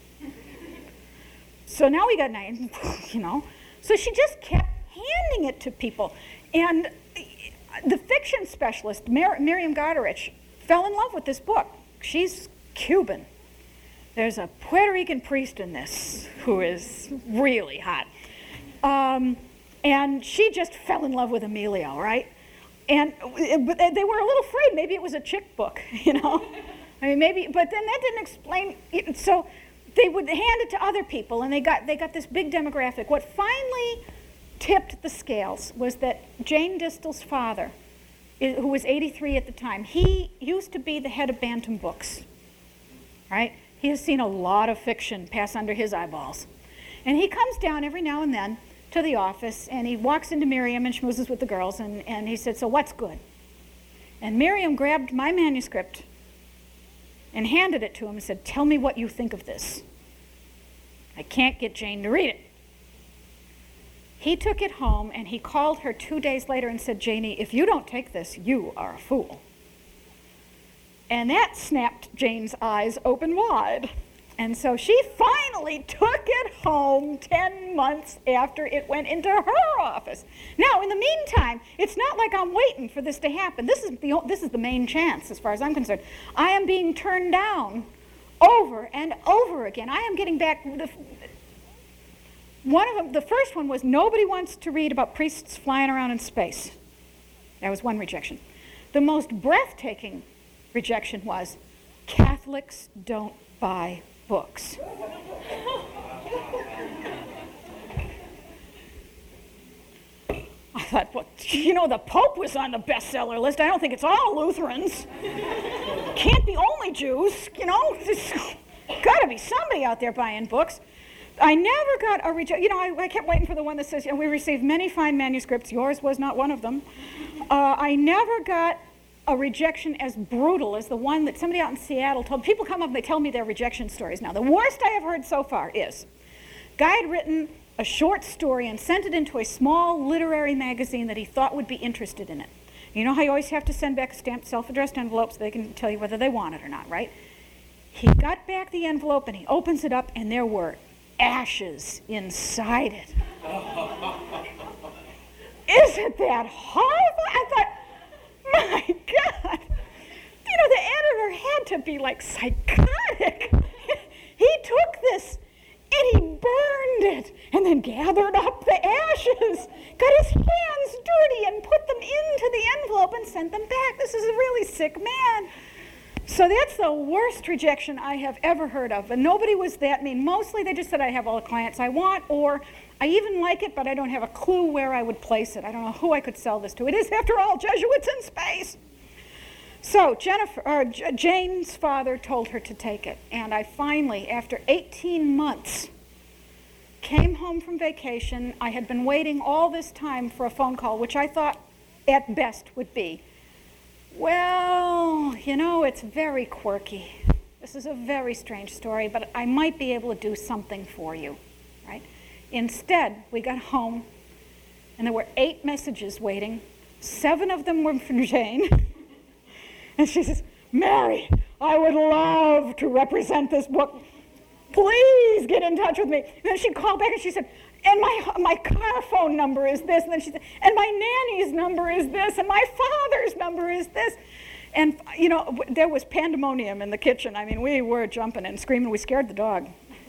B: So now we got nine, you know. So she just kept handing it to people. And the fiction specialist, Mir- Miriam Goderich, fell in love with this book. She's Cuban. There's a Puerto Rican priest in this who is really hot. Um, and she just fell in love with Emilio, right? And but they were a little afraid. Maybe it was a chick book, you know? I mean, maybe, but then that didn't explain. It, so they would hand it to other people, and they got they got this big demographic. What finally tipped the scales was that Jane Distel's father, who was eighty-three at the time, he used to be the head of Bantam Books, right? He has seen a lot of fiction pass under his eyeballs. And he comes down every now and then to the office, and he walks into Miriam and schmoozes with the girls, and, and he said, so what's good? And Miriam grabbed my manuscript and handed it to him and said, tell me what you think of this. I can't get Jane to read it. He took it home, and he called her two days later and said, Janie, if you don't take this, you are a fool. And that snapped Jane's eyes open wide. And so she finally took it home ten months after it went into her office. Now, in the meantime, it's not like I'm waiting for this to happen. This is the, this is the main chance, as far as I'm concerned. I am being turned down over and over again. I am getting back... The, one of them, the first one was nobody wants to read about priests flying around in space. That was one rejection. The most breathtaking rejection was Catholics don't buy books. I thought, well, you know, the Pope was on the bestseller list. I don't think it's all Lutherans. Can't be only Jews, you know. There's got to be somebody out there buying books. I never got a rejection. You know, I, I kept waiting for the one that says, and we received many fine manuscripts. Yours was not one of them. Uh, I never got a rejection as brutal as the one that somebody out in Seattle told. People come up and they tell me their rejection stories. Now, the worst I have heard so far is, guy had written a short story and sent it into a small literary magazine that he thought would be interested in it. You know how you always have to send back a stamped self-addressed envelope so they can tell you whether they want it or not, right? He got back the envelope and he opens it up and there were ashes inside it. Isn't that horrible? I thought, my God. You know, the editor had to be like psychotic. He took this and he burned it and then gathered up the ashes, got his hands dirty and put them into the envelope and sent them back. This is a really sick man. So that's the worst rejection I have ever heard of. And nobody was that mean. Mostly they just said I have all the clients I want, or I even like it, but I don't have a clue where I would place it. I don't know who I could sell this to. It is, after all, Jesuits in space. So Jennifer, or J- Jane's father told her to take it. And I finally, after eighteen months, came home from vacation. I had been waiting all this time for a phone call, which I thought at best would be, well, you know, it's very quirky. This is a very strange story, but I might be able to do something for you, right? Instead, we got home, and there were eight messages waiting. Seven of them were from Jane. And she says, Mary, I would love to represent this book. Please get in touch with me. And then she called back and she said, and my my car phone number is this. And then she said, and my nanny's number is this. And my father's number is this. And, you know, there was pandemonium in the kitchen. I mean, we were jumping and screaming. We scared the dog.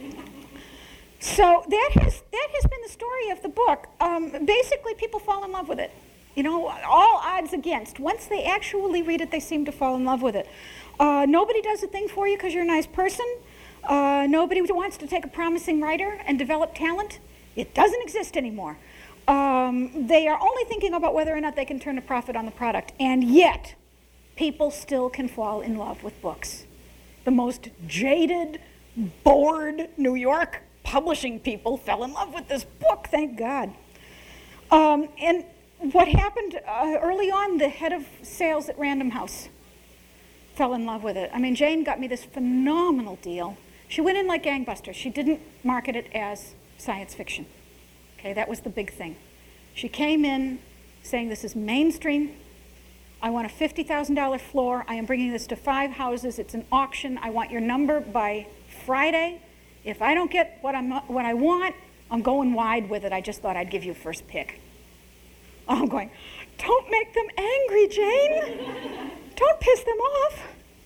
B: So that has, that has been the story of the book. Um, basically, people fall in love with it. You know, all odds against. Once they actually read it, they seem to fall in love with it. Uh, nobody does a thing for you because you're a nice person. Uh, nobody wants to take a promising writer and develop talent. It doesn't exist anymore. Um, they are only thinking about whether or not they can turn a profit on the product. And yet, people still can fall in love with books. The most jaded, bored New York publishing people fell in love with this book, thank God. Um, and what happened uh, early on, the head of sales at Random House fell in love with it. I mean, Jane got me this phenomenal deal. She went in like gangbusters. She didn't market it as science fiction. Okay, that was the big thing. She came in saying, this is mainstream. I want a fifty thousand dollars floor. I am bringing this to five houses. It's an auction. I want your number by Friday. If I don't get what, I'm, what I want, I'm going wide with it. I just thought I'd give you first pick. I'm going, don't make them angry, Jane. Don't piss them off.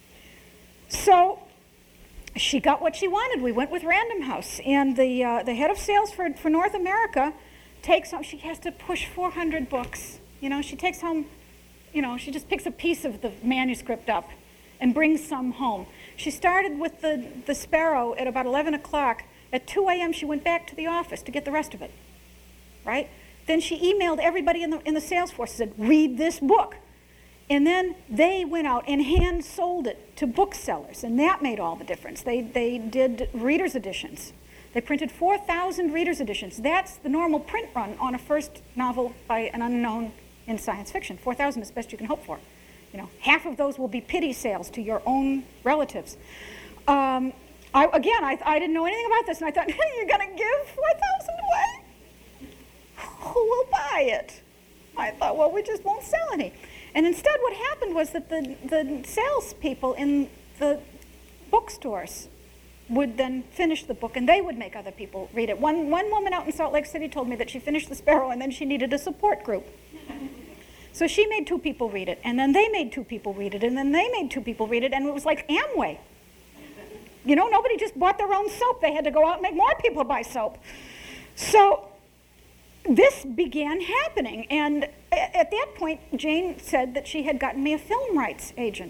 B: So she got what she wanted. We went with Random House. And the uh, the head of sales for, for North America takes home, she has to push four hundred books. You know, she takes home, you know, she just picks a piece of the manuscript up and brings some home. She started with the, the Sparrow at about eleven o'clock. At two a.m. she went back to the office to get the rest of it, right? Then she emailed everybody in the, in the sales force and said, read this book. And then they went out and hand sold it to booksellers, and that made all the difference. They, they did reader's editions. They printed four thousand reader's editions. That's the normal print run on a first novel by an unknown in science fiction. four thousand is the best you can hope for. You know, half of those will be pity sales to your own relatives. Um, I, again, I, I didn't know anything about this, and I thought, you're going to give four thousand away? Who will buy it? I thought, well, we just won't sell any. And instead what happened was that the, the salespeople in the bookstores would then finish the book, and they would make other people read it. One, one woman out in Salt Lake City told me that she finished The Sparrow, and then she needed a support group. So she made two people read it, and then they made two people read it, and then they made two people read it, and it was like Amway. You know, nobody just bought their own soap. They had to go out and make more people buy soap. So this began happening, and at that point, Jane said that she had gotten me a film rights agent.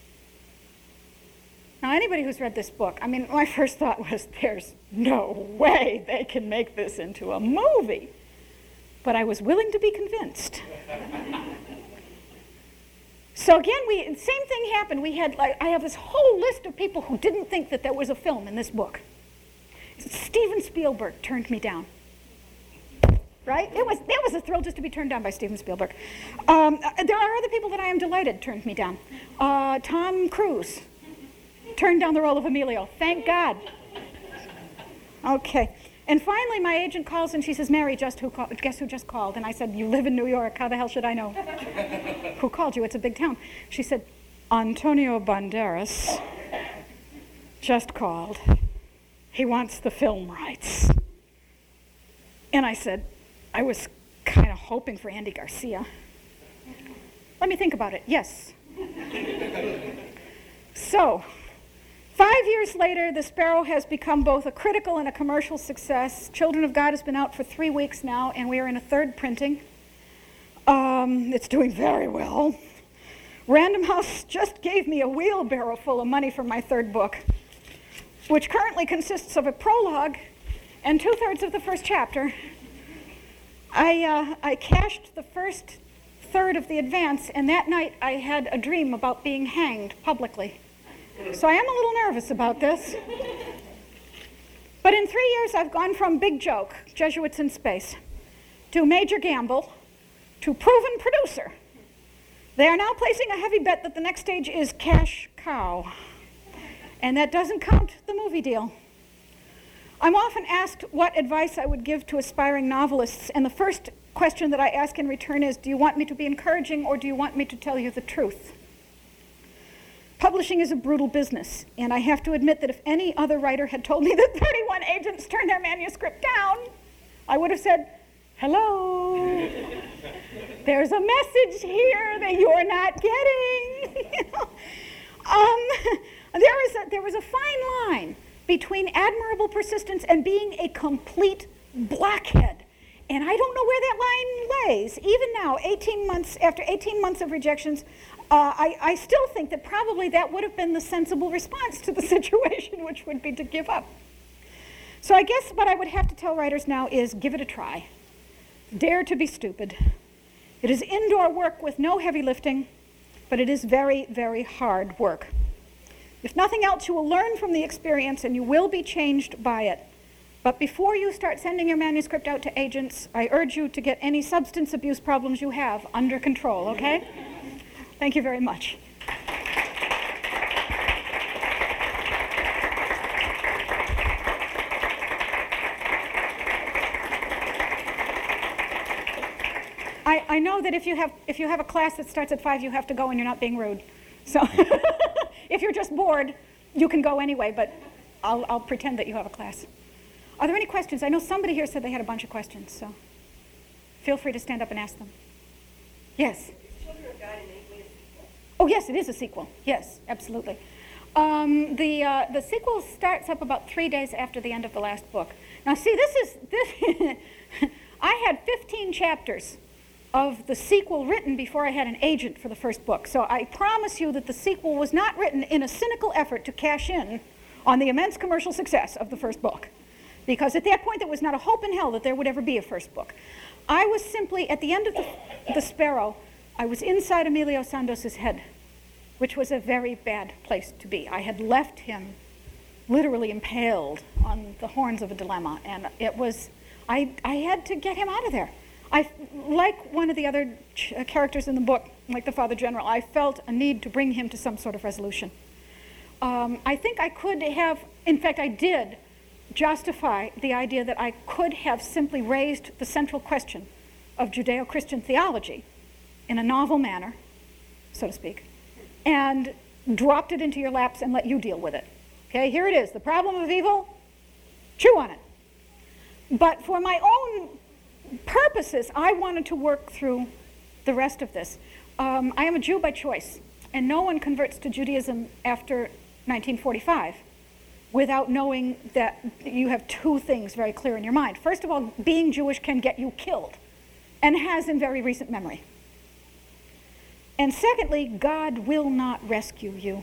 B: Now, anybody who's read this book, I mean, my first thought was, there's no way they can make this into a movie. but I was willing to be convinced. So again, we same thing happened. We had like I have this whole list of people who didn't think that there was a film in this book. Steven Spielberg turned me down. Right? It was that was a thrill just to be turned down by Steven Spielberg. Um, there are other people that I am delighted turned me down. Uh, Tom Cruise turned down the role of Emilio. Thank God. Okay. And finally, my agent calls and she says, Mary, just who call- guess who just called? And I said, you live in New York. How the hell should I know? Who called you? It's a big town. She said, Antonio Banderas just called. He wants the film rights. And I said, I was kind of hoping for Andy Garcia. Let me think about it. Yes. So, five years later, The Sparrow has become both a critical and a commercial success. Children of God has been out for three weeks now, and we are in a third printing. Um, it's doing very well. Random House just gave me a wheelbarrow full of money for my third book, which currently consists of a prologue and two-thirds of the first chapter. I, uh, I cashed the first third of the advance, and that night I had a dream about being hanged publicly. So I am a little nervous about this. But in three years, I've gone from big joke, Jesuits in space, to major gamble, to proven producer. They are now placing a heavy bet that the next stage is cash cow. And that doesn't count the movie deal. I'm often asked what advice I would give to aspiring novelists, and the first question that I ask in return is, do you want me to be encouraging or do you want me to tell you the truth? Publishing is a brutal business, and I have to admit that if any other writer had told me that thirty-one agents turned their manuscript down, I would have said, hello, there's a message here that you're not getting. You know? um, there, is a, there was a fine line between admirable persistence and being a complete blockhead. And I don't know where that line lays. Even now, eighteen months, after eighteen months of rejections, uh, I, I still think that probably that would have been the sensible response to the situation, which would be to give up. So I guess what I would have to tell writers now is give it a try. Dare to be stupid. It is indoor work with no heavy lifting, but it is very, very hard work. If nothing else, you will learn from the experience and you will be changed by it. But before you start sending your manuscript out to agents, I urge you to get any substance abuse problems you have under control, okay? Thank you very much. I, I know that if you have if you have a class that starts at five, you have to go and you're not being rude. So if you're just bored, you can go anyway, but I'll, I'll pretend that you have a class. Are there any questions? I know somebody here said they had a bunch of questions, so feel free to stand up and ask them. Yes?
C: Children of God in eight ways.
B: Oh, yes, it is a sequel. Yes, absolutely. Um, the uh, the sequel starts up about three days after the end of the last book. Now, see, this is this. I had fifteen chapters of the sequel written before I had an agent for the first book. So I promise you that the sequel was not written in a cynical effort to cash in on the immense commercial success of the first book. Because at that point, there was not a hope in hell that there would ever be a first book. I was simply, at the end of the, the Sparrow, I was inside Emilio Sandos's head, which was a very bad place to be. I had left him literally impaled on the horns of a dilemma, and it was, I, I had to get him out of there. I, like one of the other ch- uh, characters in the book, like the Father General, I felt a need to bring him to some sort of resolution. Um, I think I could have, in fact I did, justify the idea that I could have simply raised the central question of Judeo-Christian theology in a novel manner, so to speak, and dropped it into your laps and let you deal with it. Okay, here it is, the problem of evil, chew on it. But for my own purposes, I wanted to work through the rest of this. Um, I am a Jew by choice, and no one converts to Judaism after nineteen forty-five without knowing that you have two things very clear in your mind. First of all, being Jewish can get you killed, and has in very recent memory. And secondly, God will not rescue you.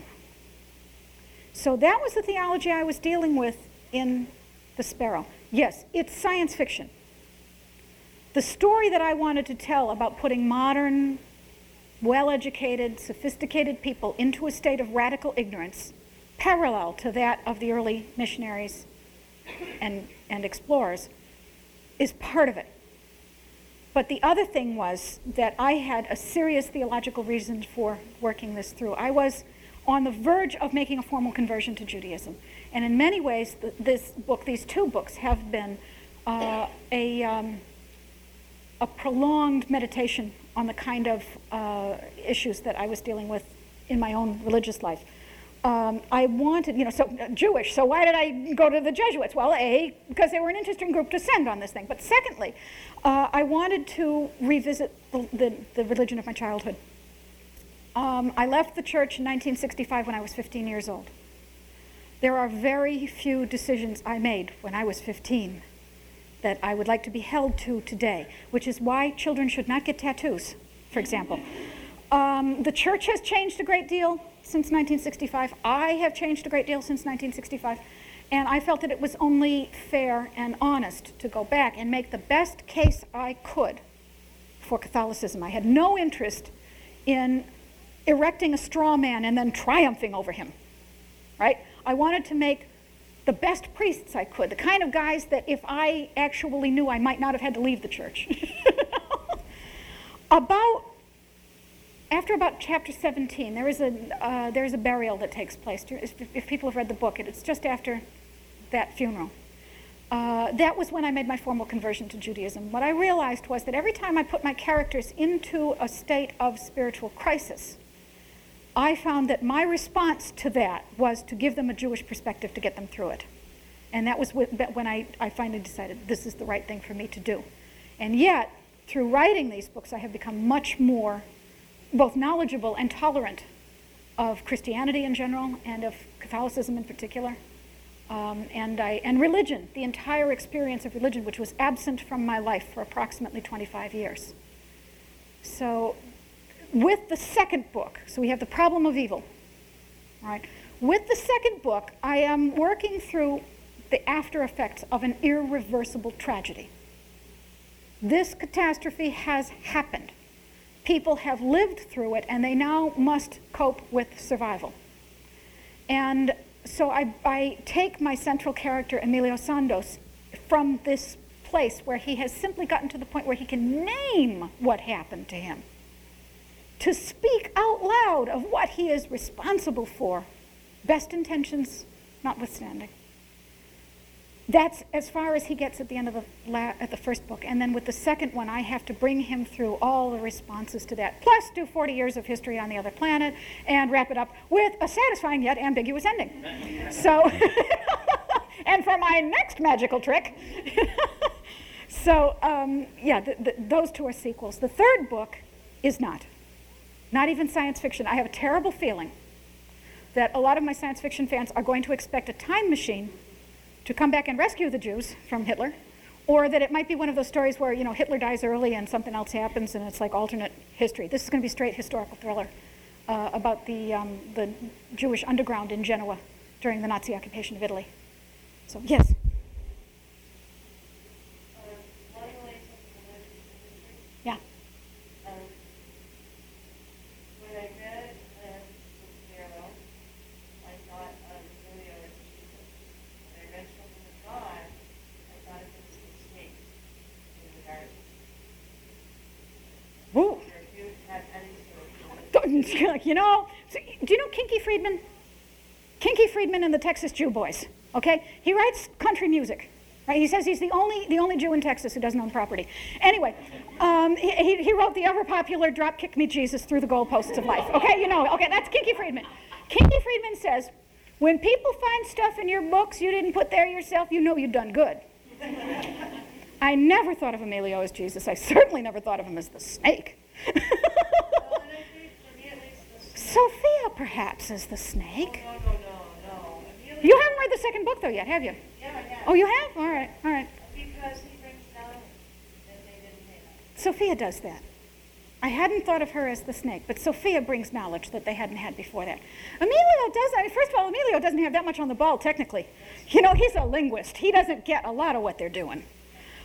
B: So that was the theology I was dealing with in The Sparrow. Yes, it's science fiction. the story that I wanted to tell about putting modern, well-educated, sophisticated people into a state of radical ignorance, parallel to that of the early missionaries and, and explorers, is part of it. But the other thing was that I had a serious theological reason for working this through. I was on the verge of making a formal conversion to Judaism. And in many ways, th- this book, these two books, have been uh, a, um, a prolonged meditation on the kind of uh, issues that I was dealing with in my own religious life. Um, I wanted, you know, so uh, Jewish, so why did I go to the Jesuits? Well, A, because they were an interesting group to send on this thing. But secondly, uh, I wanted to revisit the, the, the religion of my childhood. Um, I left the church in nineteen sixty-five when I was fifteen years old. There are very few decisions I made when I was fifteen that I would like to be held to today, which is why children should not get tattoos, for example. Um, the church has changed a great deal since nineteen sixty-five. I have changed a great deal since nineteen sixty-five. And I felt that it was only fair and honest to go back and make the best case I could for Catholicism. I had no interest in erecting a straw man and then triumphing over him, right? I wanted to make the best priests I could, the kind of guys that if I actually knew, I might not have had to leave the church. About After about chapter seventeen, there is a uh, there is a burial that takes place. If, if people have read the book, it's just after that funeral. Uh, that was when I made my formal conversion to Judaism. What I realized was that every time I put my characters into a state of spiritual crisis, I found that my response to that was to give them a Jewish perspective to get them through it. And that was when I, I finally decided this is the right thing for me to do. And yet, through writing these books, I have become much more both knowledgeable and tolerant of Christianity in general and of Catholicism in particular, um, and, I, and religion, the entire experience of religion, which was absent from my life for approximately twenty-five years. So with the second book, so we have The Problem of Evil, all right? With the second book, I am working through the after effects of an irreversible tragedy. This catastrophe has happened. People have lived through it, and they now must cope with survival. And so I, I take my central character, Emilio Santos, from this place where he has simply gotten to the point where he can name what happened to him, to speak out loud of what he is responsible for, best intentions notwithstanding. That's as far as he gets at the end of the la- at the first book. And then with the second one, I have to bring him through all the responses to that, plus do forty years of history on the other planet, and wrap it up with a satisfying yet ambiguous ending. So, and for my next magical trick, so um, yeah, the, the, those two are sequels. The third book is not, not even science fiction. I have a terrible feeling that a lot of my science fiction fans are going to expect a time machine to come back and rescue the Jews from Hitler, or that it might be one of those stories where, you know, Hitler dies early and something else happens and it's like alternate history. This is going to be a straight historical thriller uh, about the, um, the Jewish underground in Genoa during the Nazi occupation of Italy. So, yes? Yeah. Ooh. You know, do you know Kinky Friedman? Kinky Friedman and the Texas Jew Boys, okay? He writes country music, right? He says he's the only the only Jew in Texas who doesn't own property. Anyway, um, he, he wrote the ever-popular Drop Kick Me Jesus Through the Goalposts of Life, okay? You know, okay, that's Kinky Friedman. Kinky Friedman says, when people find stuff in your books you didn't put there yourself, you know you've done good. I never thought of Emilio as Jesus. I certainly never thought of him as the snake. Sophia, perhaps, as the snake.
C: No, no, no, no. Emilio,
B: you haven't read the second book, though, yet, have you?
C: Yeah, I have.
B: Oh, you have? All right, all right.
C: Because he brings down that they didn't have.
B: Sophia does that. I hadn't thought of her as the snake, but Sophia brings knowledge that they hadn't had before that. Emilio does, I mean, first of all, Emilio doesn't have that much on the ball, technically. You know, he's a linguist. He doesn't get a lot of what they're doing.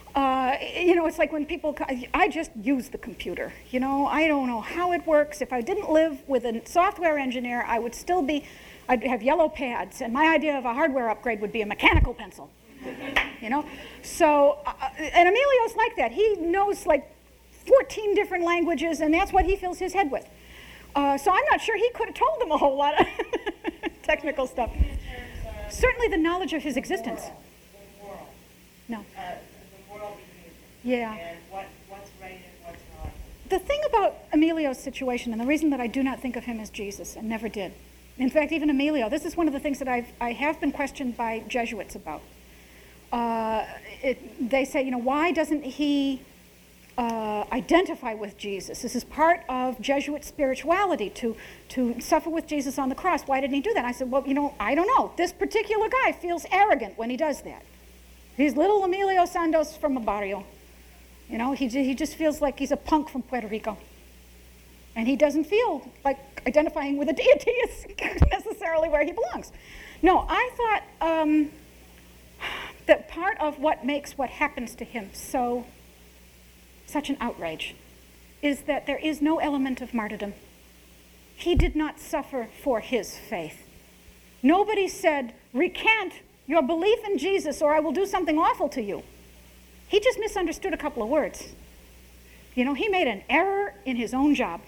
B: Uh, you know, it's like when people, I just use the computer. You know, I don't know how it works. If I didn't live with a software engineer, I would still be, I'd have yellow pads, and my idea of a hardware upgrade would be a mechanical pencil. You know, so, uh, and Emilio's like that. He knows like fourteen different languages, and that's what he fills his head with. Uh, so I'm not sure he could have told them a whole lot of technical stuff. Certainly the knowledge of his existence.
C: The moral.
B: No.
C: Uh, the moral behavior.
B: Yeah.
C: And what, what's right and what's wrong.
B: The thing about Emilio's situation, and the reason that I do not think of him as Jesus, and never did, in fact, even Emilio, this is one of the things that I've, I have been questioned by Jesuits about. Uh, it, they say, you know, why doesn't he uh, identify with Jesus? This is part of Jesuit spirituality, to, to suffer with Jesus on the cross. Why didn't he do that? I said, well, you know, I don't know. This particular guy feels arrogant when he does that. He's little Emilio Santos from a barrio. You know, he, he just feels like he's a punk from Puerto Rico. And he doesn't feel like identifying with a deity is necessarily where he belongs. No, I thought um, that part of what makes what happens to him so such an outrage is that there is no element of martyrdom. He did not suffer for his faith. Nobody said, recant your belief in Jesus or I will do something awful to you. He just misunderstood a couple of words. You know, he made an error in his own job.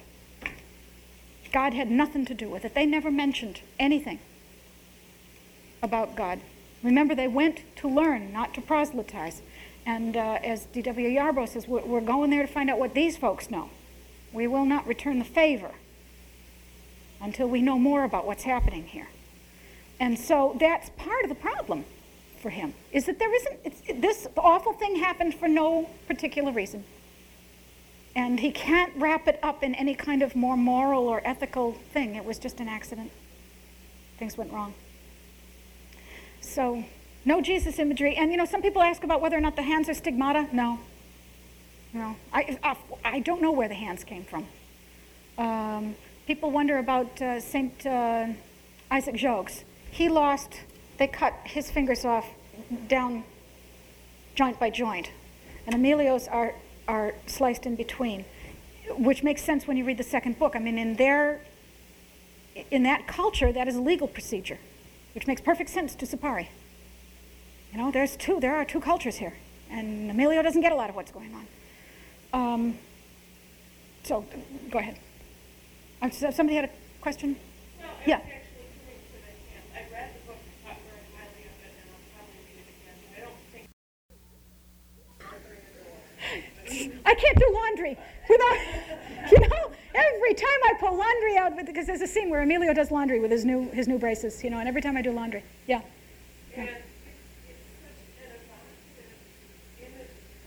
B: God had nothing to do with it. They never mentioned anything about God. Remember, they went to learn, not to proselytize. And uh, as D W Yarbrough says, we're, we're going there to find out what these folks know. We will not return the favor until we know more about what's happening here. And so that's part of the problem for him, is that there isn't, it's, this awful thing happened for no particular reason. And he can't wrap it up in any kind of more moral or ethical thing. It was just an accident. Things went wrong. So, no Jesus imagery. And, you know, some people ask about whether or not the hands are stigmata. No. No. I, I, I don't know where the hands came from. Um, people wonder about uh, Saint Uh, Isaac Jogues. He lost, they cut his fingers off down joint by joint. And Emilio's are, are sliced in between, which makes sense when you read the second book. I mean, in their, in that culture, that is a legal procedure, which makes perfect sense to Sipari. You know, there's two, there are two cultures here, and Emilio doesn't get a lot of what's going on. Um, so, go ahead. Uh, so somebody had a question?
D: No, I
B: Yeah.
D: was actually coming to the hand. I read the book and thought very highly of it, and I'll probably read it again. I don't think
B: I can't do laundry without, you know, every time I pull laundry out, because there's a scene where Emilio does laundry with his new his new braces, you know, and every time I do laundry, yeah. yeah.
D: and it's, it's such an evocative image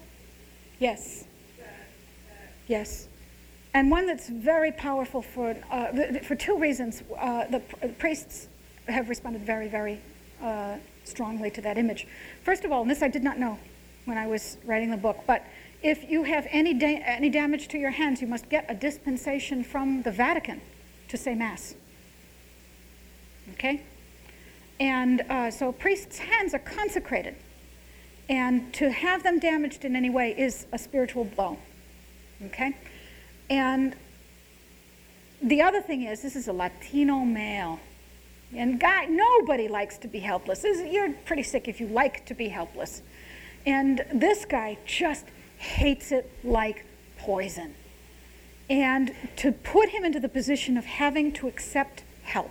B: Yes,
D: that, that
B: yes. And one that's very powerful for uh, th- th- for two reasons. Uh, the, pr- the priests have responded very, very uh, strongly to that image. First of all, and this I did not know when I was writing the book, but if you have any da- any damage to your hands, you must get a dispensation from the Vatican to say Mass. Okay? And uh, so priests' hands are consecrated, and to have them damaged in any way is a spiritual blow. Okay? And the other thing is, this is a Latino male. And guy, nobody likes to be helpless. This is, you're pretty sick if you like to be helpless. And this guy just hates it like poison. And to put him into the position of having to accept help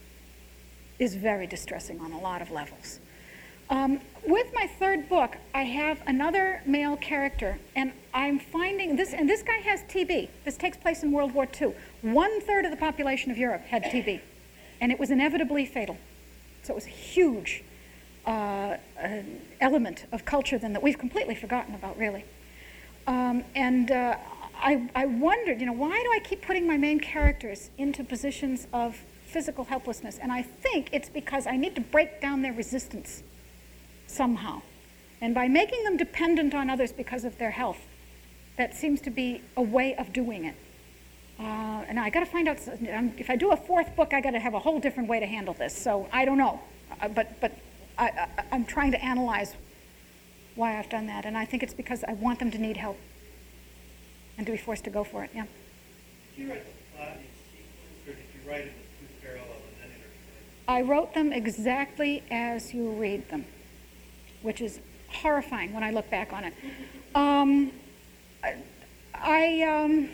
B: is very distressing on a lot of levels. Um, with my third book, I have another male character, and I'm finding this, and this guy has T B. This takes place in World War Two. One third of the population of Europe had T B, and it was inevitably fatal. So it was a huge uh, uh, element of culture then that we've completely forgotten about, really. Um, and uh, I, I wondered, you know, why do I keep putting my main characters into positions of physical helplessness? And I think it's because I need to break down their resistance somehow. And by making them dependent on others because of their health, that seems to be a way of doing it. Uh, and I got to find out, um, if I do a fourth book, I got to have a whole different way to handle this. So I don't know. Uh, but but I, I, I'm trying to analyze why I've done that. And I think it's because I want them to need help and to be forced to go for it, yeah.
E: Did you write the plot in sequence, or did you write it as two parallel and then intertwined?
B: I wrote them exactly as you read them, which is horrifying when I look back on it. Um, I, I um,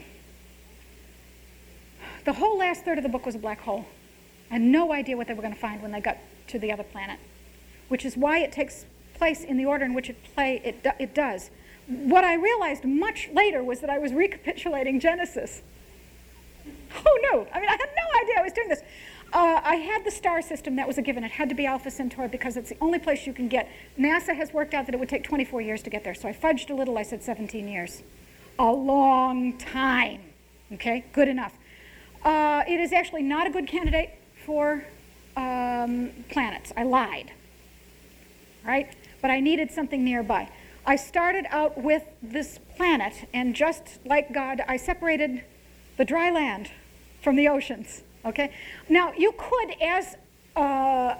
B: the whole last third of the book was a black hole. I had no idea what they were going to find when they got to the other planet, which is why it takes place in the order in which it play it, do, it does. What I realized much later was that I was recapitulating Genesis. Oh no, I mean, I had no idea I was doing this. Uh, I had the star system, that was a given. It had to be Alpha Centauri because it's the only place you can get. NASA has worked out that it would take twenty-four years to get there, so I fudged a little, I said seventeen years. A long time, okay, good enough. Uh, it is actually not a good candidate for um, planets. I lied, right? But I needed something nearby. I started out with this planet, and just like God, I separated the dry land from the oceans, okay? Now, you could, as uh,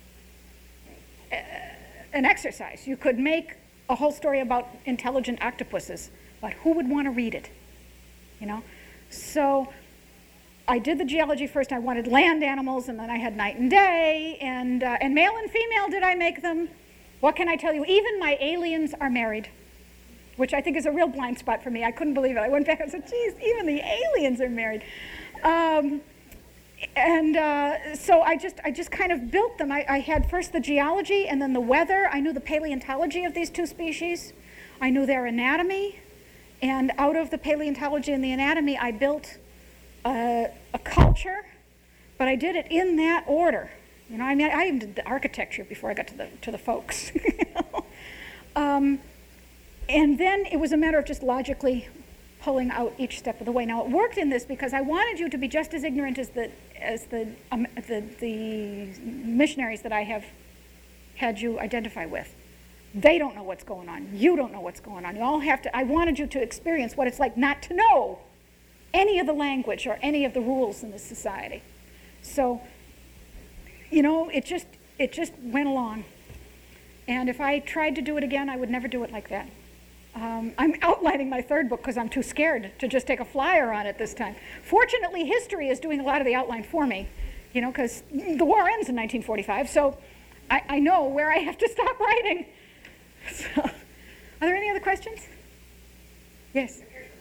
B: an exercise, you could make a whole story about intelligent octopuses, but who would want to read it, you know? So I did the geology first. I wanted land animals, and then I had night and day, and, uh, and male and female, did I make them? What can I tell you? Even my aliens are married, which I think is a real blind spot for me. I couldn't believe it. I went back and said, geez, even the aliens are married. Um, and uh, so I just I just kind of built them. I, I had first the geology and then the weather. I knew the paleontology of these two species. I knew their anatomy. And out of the paleontology and the anatomy, I built a, a culture, but I did it in that order. You know, I mean, I even did the architecture before I got to the to the folks. You know? um, and then it was a matter of just logically pulling out each step of the way. Now, it worked in this because I wanted you to be just as ignorant as the as the um, the, the missionaries that I have had you identify with. They don't know what's going on. You don't know what's going on. You all have to. I wanted you to experience what it's like not to know any of the language or any of the rules in this society. So, you know, it just it just went along. And if I tried to do it again, I would never do it like that. Um, I'm outlining my third book because I'm too scared to just take a flyer on it this time. Fortunately, history is doing a lot of the outline for me, you know, because the war ends in nineteen forty-five, so I, I know where I have to stop writing. So, are there any other questions? Yes?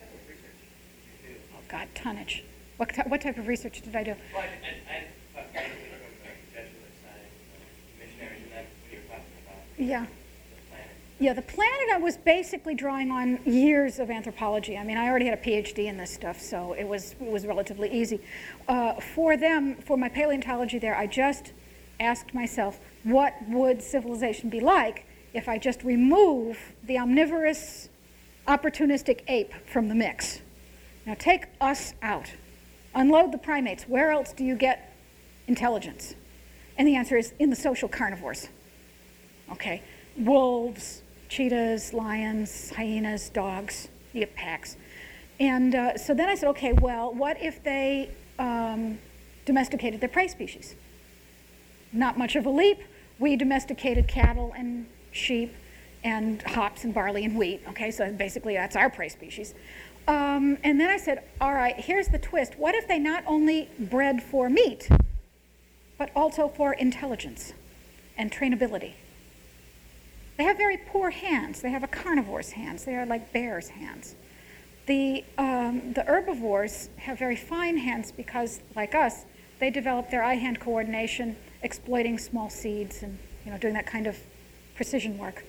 B: Oh, God, tonnage. What, t- what type of research did I do?
E: Well, I, I, I thought I was from the Jesuit side, the missionaries, and that's what you're talking about.
B: Yeah.
E: The planet.
B: Yeah, the planet I was basically drawing on years of anthropology. I mean, I already had a P H D in this stuff, so it was it was relatively easy. Uh, for them, for my paleontology there, I just asked myself, what would civilization be like if I just remove the omnivorous, opportunistic ape from the mix? Now take us out. Unload the primates. Where else do you get intelligence? And the answer is in the social carnivores. Okay, wolves, cheetahs, lions, hyenas, dogs, you get packs. And uh, so then I said, okay, well, what if they um, domesticated their prey species? Not much of a leap. We domesticated cattle and sheep and hops and barley and wheat. Okay, so basically that's our prey species. Um, and then I said, all right, here's the twist. What if they not only bred for meat, but also for intelligence and trainability? They have very poor hands. They have a carnivore's hands. They are like bear's hands. The, um, the herbivores have very fine hands because, like us, they develop their eye-hand coordination, exploiting small seeds and, you know, doing that kind of precision work.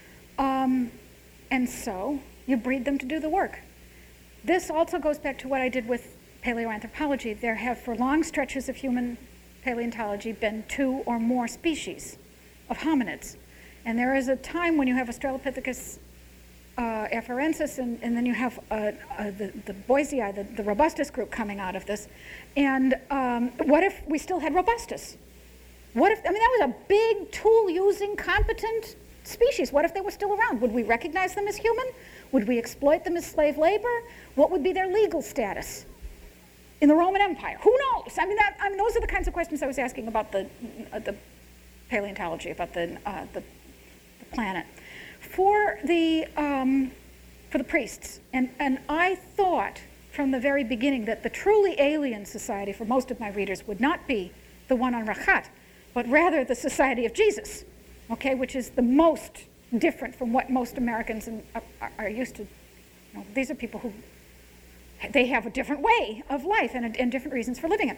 B: Um, and so you breed them to do the work. This also goes back to what I did with paleoanthropology. There have, for long stretches of human paleontology, been two or more species of hominids. And there is a time when you have Australopithecus uh, afarensis, and, and then you have uh, uh, the, the Boisei, the, the Robustus group coming out of this. And um, what if we still had Robustus? What if, I mean, that was a big tool-using, competent species. What if they were still around? Would we recognize them as human? Would we exploit them as slave labor? What would be their legal status in the Roman Empire? Who knows? I mean, that, I mean, those are the kinds of questions I was asking about the, uh, the paleontology, about the, uh, the, the planet. for the um, for the priests. And, and I thought from the very beginning that the truly alien society for most of my readers would not be the one on Rachat, but rather the Society of Jesus, okay, which is the most different from what most Americans in, are, are used to. You know, these are people who, they have a different way of life and, and different reasons for living it.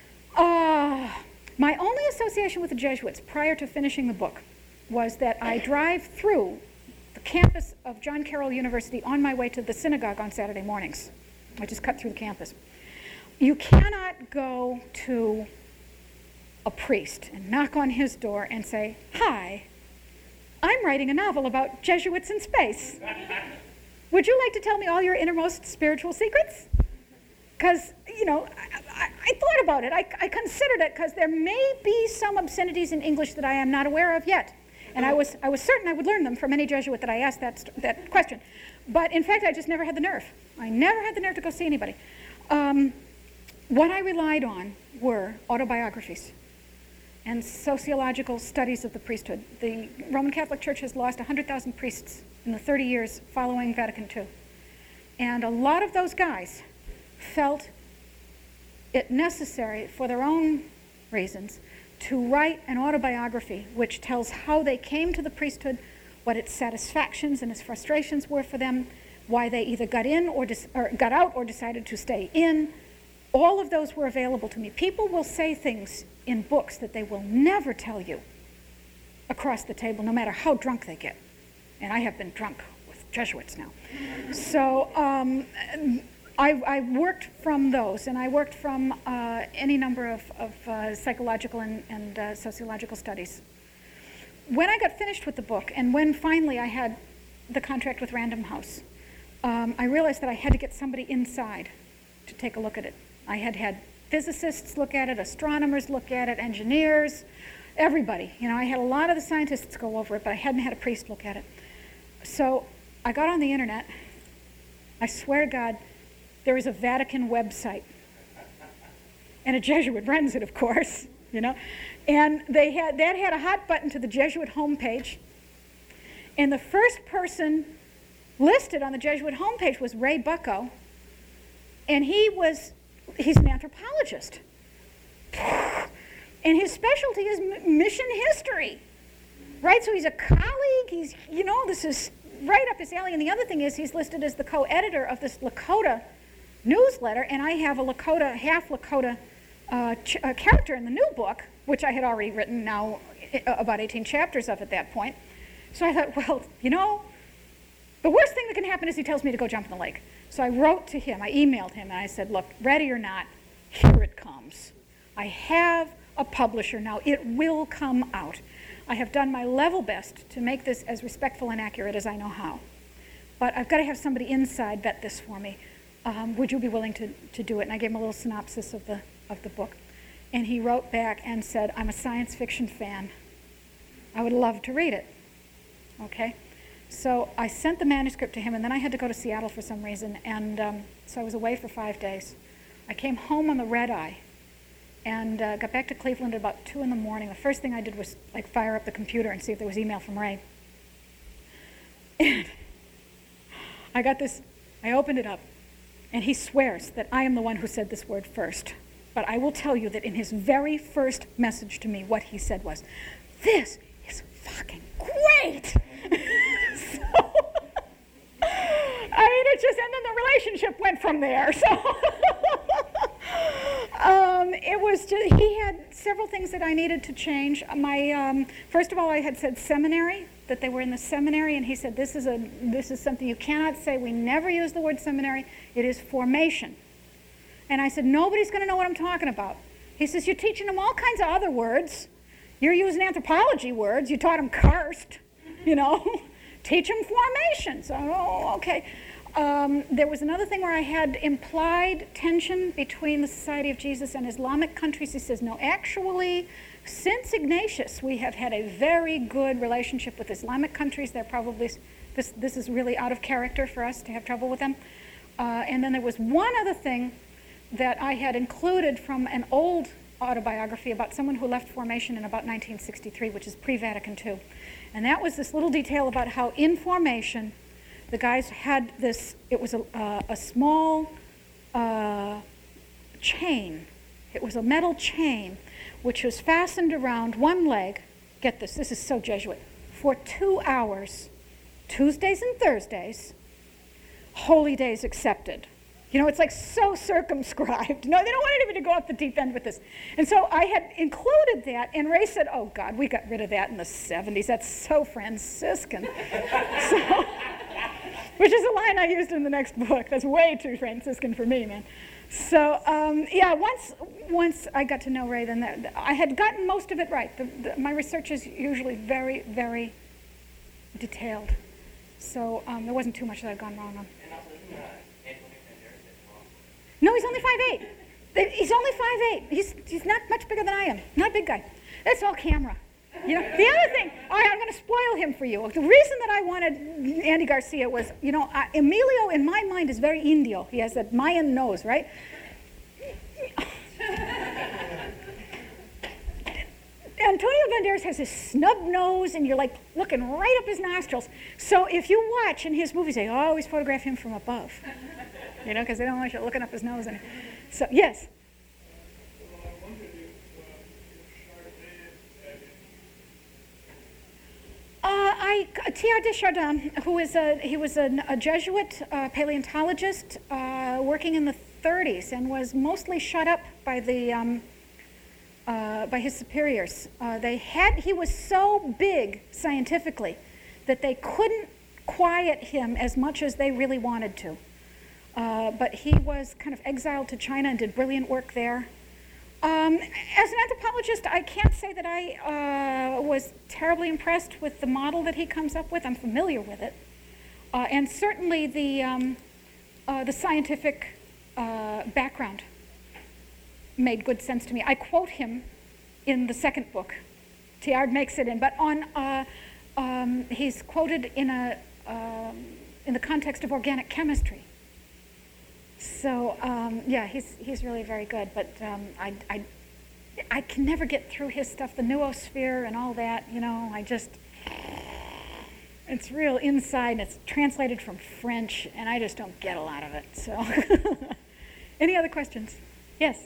B: Uh, my only association with the Jesuits prior to finishing the book was that I drive through the campus of John Carroll University on my way to the synagogue on Saturday mornings. I just cut through the campus. You cannot go to a priest and knock on his door and say, "Hi, I'm writing a novel about Jesuits in space. Would you like to tell me all your innermost spiritual secrets?" Because, you know, I, I, I thought about it. I, I considered it because there may be some obscenities in English that I am not aware of yet. And I was, I was certain I would learn them from any Jesuit that I asked that, that question. But in fact, I just never had the nerve. I never had the nerve to go see anybody. Um, what I relied on were autobiographies and sociological studies of the priesthood. The Roman Catholic Church has lost one hundred thousand priests in the thirty years following Vatican Two. And a lot of those guys felt it necessary for their own reasons to write an autobiography which tells how they came to the priesthood, what its satisfactions and its frustrations were for them, why they either got in or, dis- or got out or decided to stay in. All of those were available to me. People will say things in books that they will never tell you across the table, no matter how drunk they get. And I have been drunk with Jesuits now. So um, I, I worked from those, and I worked from uh, any number of, of uh, psychological and, and uh, sociological studies. When I got finished with the book, and when finally I had the contract with Random House, um, I realized that I had to get somebody inside to take a look at it. I had had physicists look at it, astronomers look at it, engineers, everybody. You know, I had a lot of the scientists go over it, but I hadn't had a priest look at it. So I got on the internet. I swear to God, there is a Vatican website. And a Jesuit runs it, of course, you know. And they had that had a hot button to the Jesuit homepage. And the first person listed on the Jesuit homepage was Ray Bucko. And he was, he's an anthropologist. And his specialty is m- mission history, right? So he's a colleague, he's, you know, this is right up his alley. And the other thing is he's listed as the co-editor of this Lakota newsletter, and I have a Lakota, half Lakota uh, ch- uh, character in the new book, which I had already written now uh, about eighteen chapters of at that point. So I thought, well, you know, the worst thing that can happen is he tells me to go jump in the lake. So I wrote to him, I emailed him, and I said, look, ready or not, here it comes. I have a publisher now. It will come out. I have done my level best to make this as respectful and accurate as I know how. But I've got to have somebody inside vet this for me. Um, would you be willing to, to do it? And I gave him a little synopsis of the of the book. And he wrote back and said, I'm a science fiction fan. I would love to read it. Okay? So I sent the manuscript to him, and then I had to go to Seattle for some reason, and um, so I was away for five days. I came home on the red eye and uh, got back to Cleveland at about two in the morning. The first thing I did was like fire up the computer and see if there was email from Ray. And I got this, I opened it up, and he swears that I am the one who said this word first. But I will tell you that in his very first message to me, what he said was, this is fucking great! So, I mean, it just, and then the relationship went from there. So, um, it was just, he had several things that I needed to change. My, um, first of all, I had said seminary, that they were in the seminary, and he said, this is a, this is something you cannot say. We never use the word seminary. It is formation. And I said, nobody's going to know what I'm talking about. He says, you're teaching them all kinds of other words. You're using anthropology words. You taught them karst, you know. Teach them formation. So, oh, okay. Um, there was another thing where I had implied tension between the Society of Jesus and Islamic countries. He says, no, actually, since Ignatius, we have had a very good relationship with Islamic countries. They're probably, this, this is really out of character for us to have trouble with them. Uh, and then there was one other thing that I had included from an old autobiography about someone who left formation in about nineteen sixty-three, which is pre-Vatican two. And that was this little detail about how in formation, the guys had this, it was a, uh, a small uh, chain. It was a metal chain which was fastened around one leg, get this, this is so Jesuit, for two hours, Tuesdays and Thursdays, holy days accepted. You know, it's like so circumscribed. No, they don't want anybody to go off the deep end with this. And so I had included that, and Ray said, oh God, we got rid of that in the seventies. That's so Franciscan. So, which is a line I used in the next book. That's way too Franciscan for me, man. So, um, yeah, once once I got to know Ray, then that, I had gotten most of it right. The, the, my research is usually very, very detailed. So um, there wasn't too much that I'd gone wrong on.
E: And also, isn't uh, Antonio Banderas that small?
B: No, he's only five eight. He's only five eight. He's, he's not much bigger than I am. Not a big guy. That's all camera. You know, the other thing, all right, I'm going to spoil him for you. The reason that I wanted Andy Garcia was, you know, uh, Emilio in my mind is very Indio. He has that Mayan nose, right? Antonio Banderas has this snub nose, and you're like looking right up his nostrils. So if you watch in his movies, they always photograph him from above, you know, because they don't want you looking up his nose. And so, yes. Uh, I, Teilhard de Chardin, who is a, he was a, a Jesuit uh, paleontologist uh, working in the thirties and was mostly shut up by the um, uh, by his superiors. Uh, they had he was so big scientifically that they couldn't quiet him as much as they really wanted to. Uh, but he was kind of exiled to China and did brilliant work there. Um, as an anthropologist, I can't say that I uh, was terribly impressed with the model that he comes up with. I'm familiar with it. Uh, and certainly the, um, uh, the scientific uh, background made good sense to me. I quote him in the second book. Teilhard makes it in, but on, uh, um, he's quoted in, a, um, in the context of organic chemistry. So, um, yeah, he's he's really very good, but um, I, I, I can never get through his stuff, the noosphere and all that, you know, I just, it's real inside, and it's translated from French, and I just don't get a lot of it, so. Any other questions? Yes?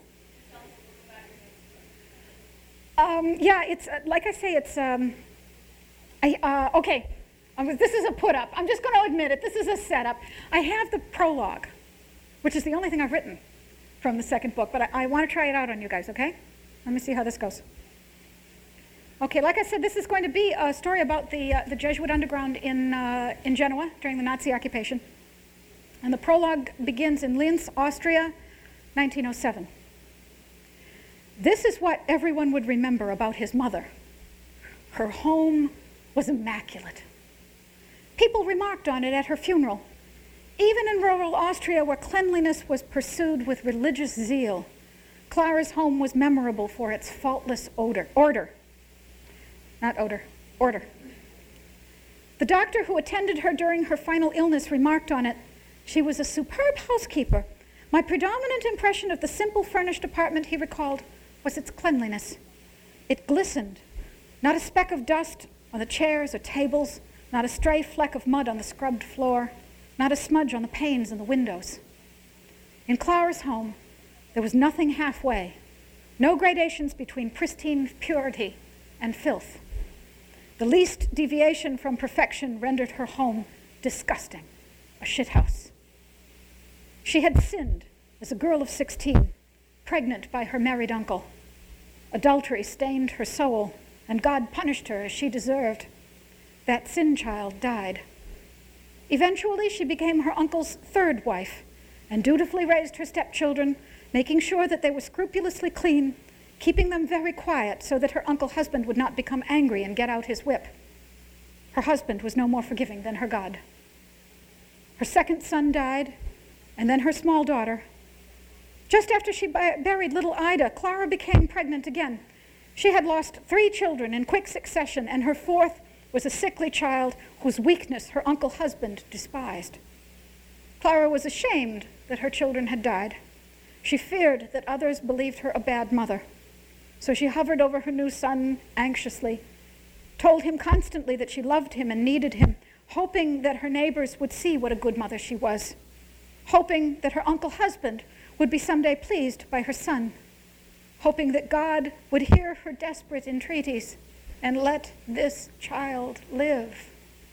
B: Um, yeah, it's, uh, like I say, it's, um, I, uh, okay, I was, this is a put-up. I'm just going to admit it, this is a setup. I have the prologue, which is the only thing I've written from the second book, but I, I want to try it out on you guys, okay? Let me see how this goes. Okay, like I said, this is going to be a story about the, uh, the Jesuit underground in, uh, in Genoa during the Nazi occupation. And the prologue begins in Linz, Austria, nineteen oh seven. This is what everyone would remember about his mother. Her home was immaculate. People remarked on it at her funeral. Even in rural Austria, where cleanliness was pursued with religious zeal, Clara's home was memorable for its faultless odor. Order. Not odor. Order. The doctor who attended her during her final illness remarked on it, "She was a superb housekeeper. My predominant impression of the simple furnished apartment," he recalled, "was its cleanliness. It glistened. Not a speck of dust on the chairs or tables, not a stray fleck of mud on the scrubbed floor, not a smudge on the panes and the windows. In Clara's home, there was nothing halfway, no gradations between pristine purity and filth. The least deviation from perfection rendered her home disgusting, a shithouse. She had sinned as a girl of sixteen, pregnant by her married uncle. Adultery stained her soul, and God punished her as she deserved. That sin child died. Eventually, she became her uncle's third wife and dutifully raised her stepchildren, making sure that they were scrupulously clean, keeping them very quiet so that her uncle husband would not become angry and get out his whip. Her husband was no more forgiving than her God. Her second son died, and then her small daughter. Just after she buried little Ida, Clara became pregnant again. She had lost three children in quick succession, and her fourth was a sickly child whose weakness her uncle husband despised. Clara was ashamed that her children had died. She feared that others believed her a bad mother. So she hovered over her new son anxiously, told him constantly that she loved him and needed him, hoping that her neighbors would see what a good mother she was, hoping that her uncle husband would be someday pleased by her son, hoping that God would hear her desperate entreaties and let this child live.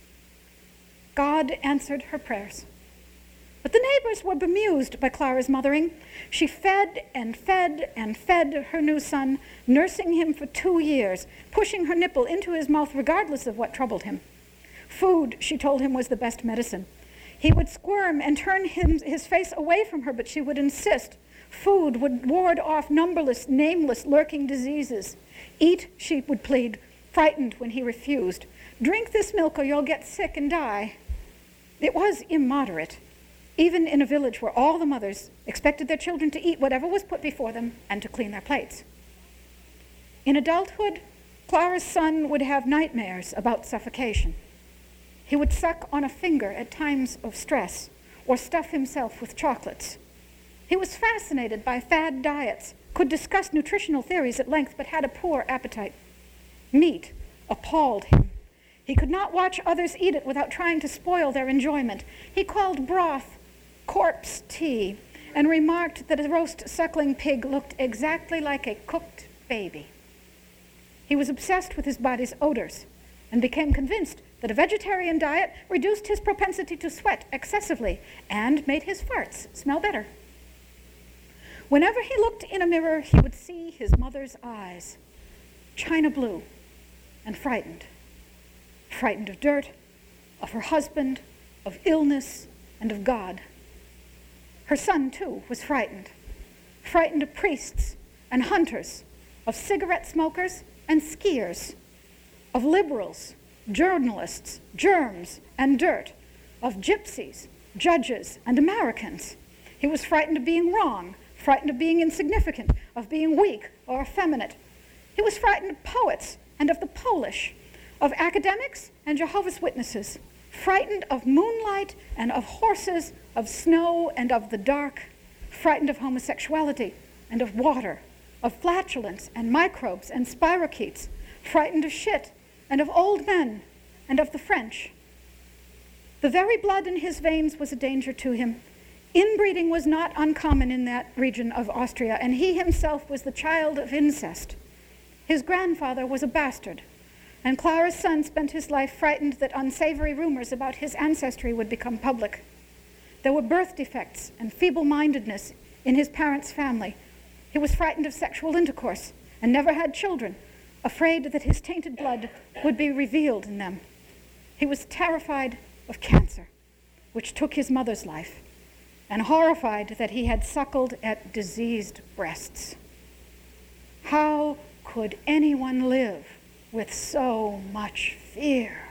B: God answered her prayers. But the neighbors were bemused by Clara's mothering. She fed and fed and fed her new son, nursing him for two years, pushing her nipple into his mouth regardless of what troubled him. Food, she told him, was the best medicine. He would squirm and turn him, his face away from her, but she would insist. Food would ward off numberless, nameless, lurking diseases. Eat, she would plead, frightened when he refused. Drink this milk or you'll get sick and die. It was immoderate, even in a village where all the mothers expected their children to eat whatever was put before them and to clean their plates. In adulthood, Clara's son would have nightmares about suffocation. He would suck on a finger at times of stress or stuff himself with chocolates. He was fascinated by fad diets, could discuss nutritional theories at length, but had a poor appetite. Meat appalled him. He could not watch others eat it without trying to spoil their enjoyment. He called broth corpse tea and remarked that a roast suckling pig looked exactly like a cooked baby. He was obsessed with his body's odors and became convinced that a vegetarian diet reduced his propensity to sweat excessively and made his farts smell better. Whenever he looked in a mirror, he would see his mother's eyes, china blue and frightened. Frightened of dirt, of her husband, of illness, and of God. Her son, too, was frightened. Frightened of priests and hunters, of cigarette smokers and skiers, of liberals, journalists, germs, and dirt, of gypsies, judges, and Americans. He was frightened of being wrong, frightened of being insignificant, of being weak or effeminate. He was frightened of poets and of the Polish, of academics and Jehovah's Witnesses, frightened of moonlight and of horses, of snow and of the dark, frightened of homosexuality and of water, of flatulence and microbes and spirochetes, frightened of shit and of old men and of the French. The very blood in his veins was a danger to him. Inbreeding was not uncommon in that region of Austria, and he himself was the child of incest. His grandfather was a bastard, and Clara's son spent his life frightened that unsavory rumors about his ancestry would become public. There were birth defects and feeble-mindedness in his parents' family. He was frightened of sexual intercourse and never had children, afraid that his tainted blood would be revealed in them. He was terrified of cancer, which took his mother's life, and horrified that he had suckled at diseased breasts. How could anyone live with so much fear?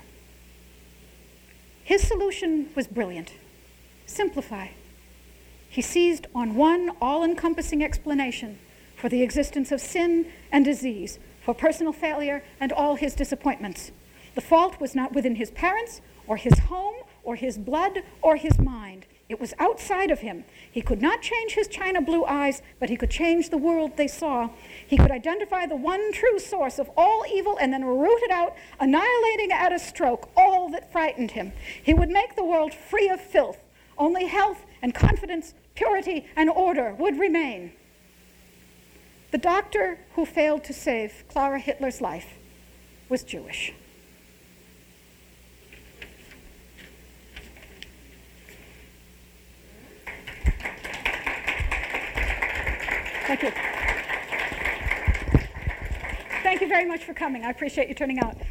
B: His solution was brilliant. Simplify. He seized on one all-encompassing explanation for the existence of sin and disease, for personal failure and all his disappointments. The fault was not within his parents, or his home, or his blood, or his mind. It was outside of him. He could not change his china blue eyes, but he could change the world they saw. He could identify the one true source of all evil and then root it out, annihilating at a stroke all that frightened him. He would make the world free of filth. Only health and confidence, purity and order would remain. The doctor who failed to save Clara Hitler's life was Jewish. Thank you. Thank you very much for coming. I appreciate you turning out.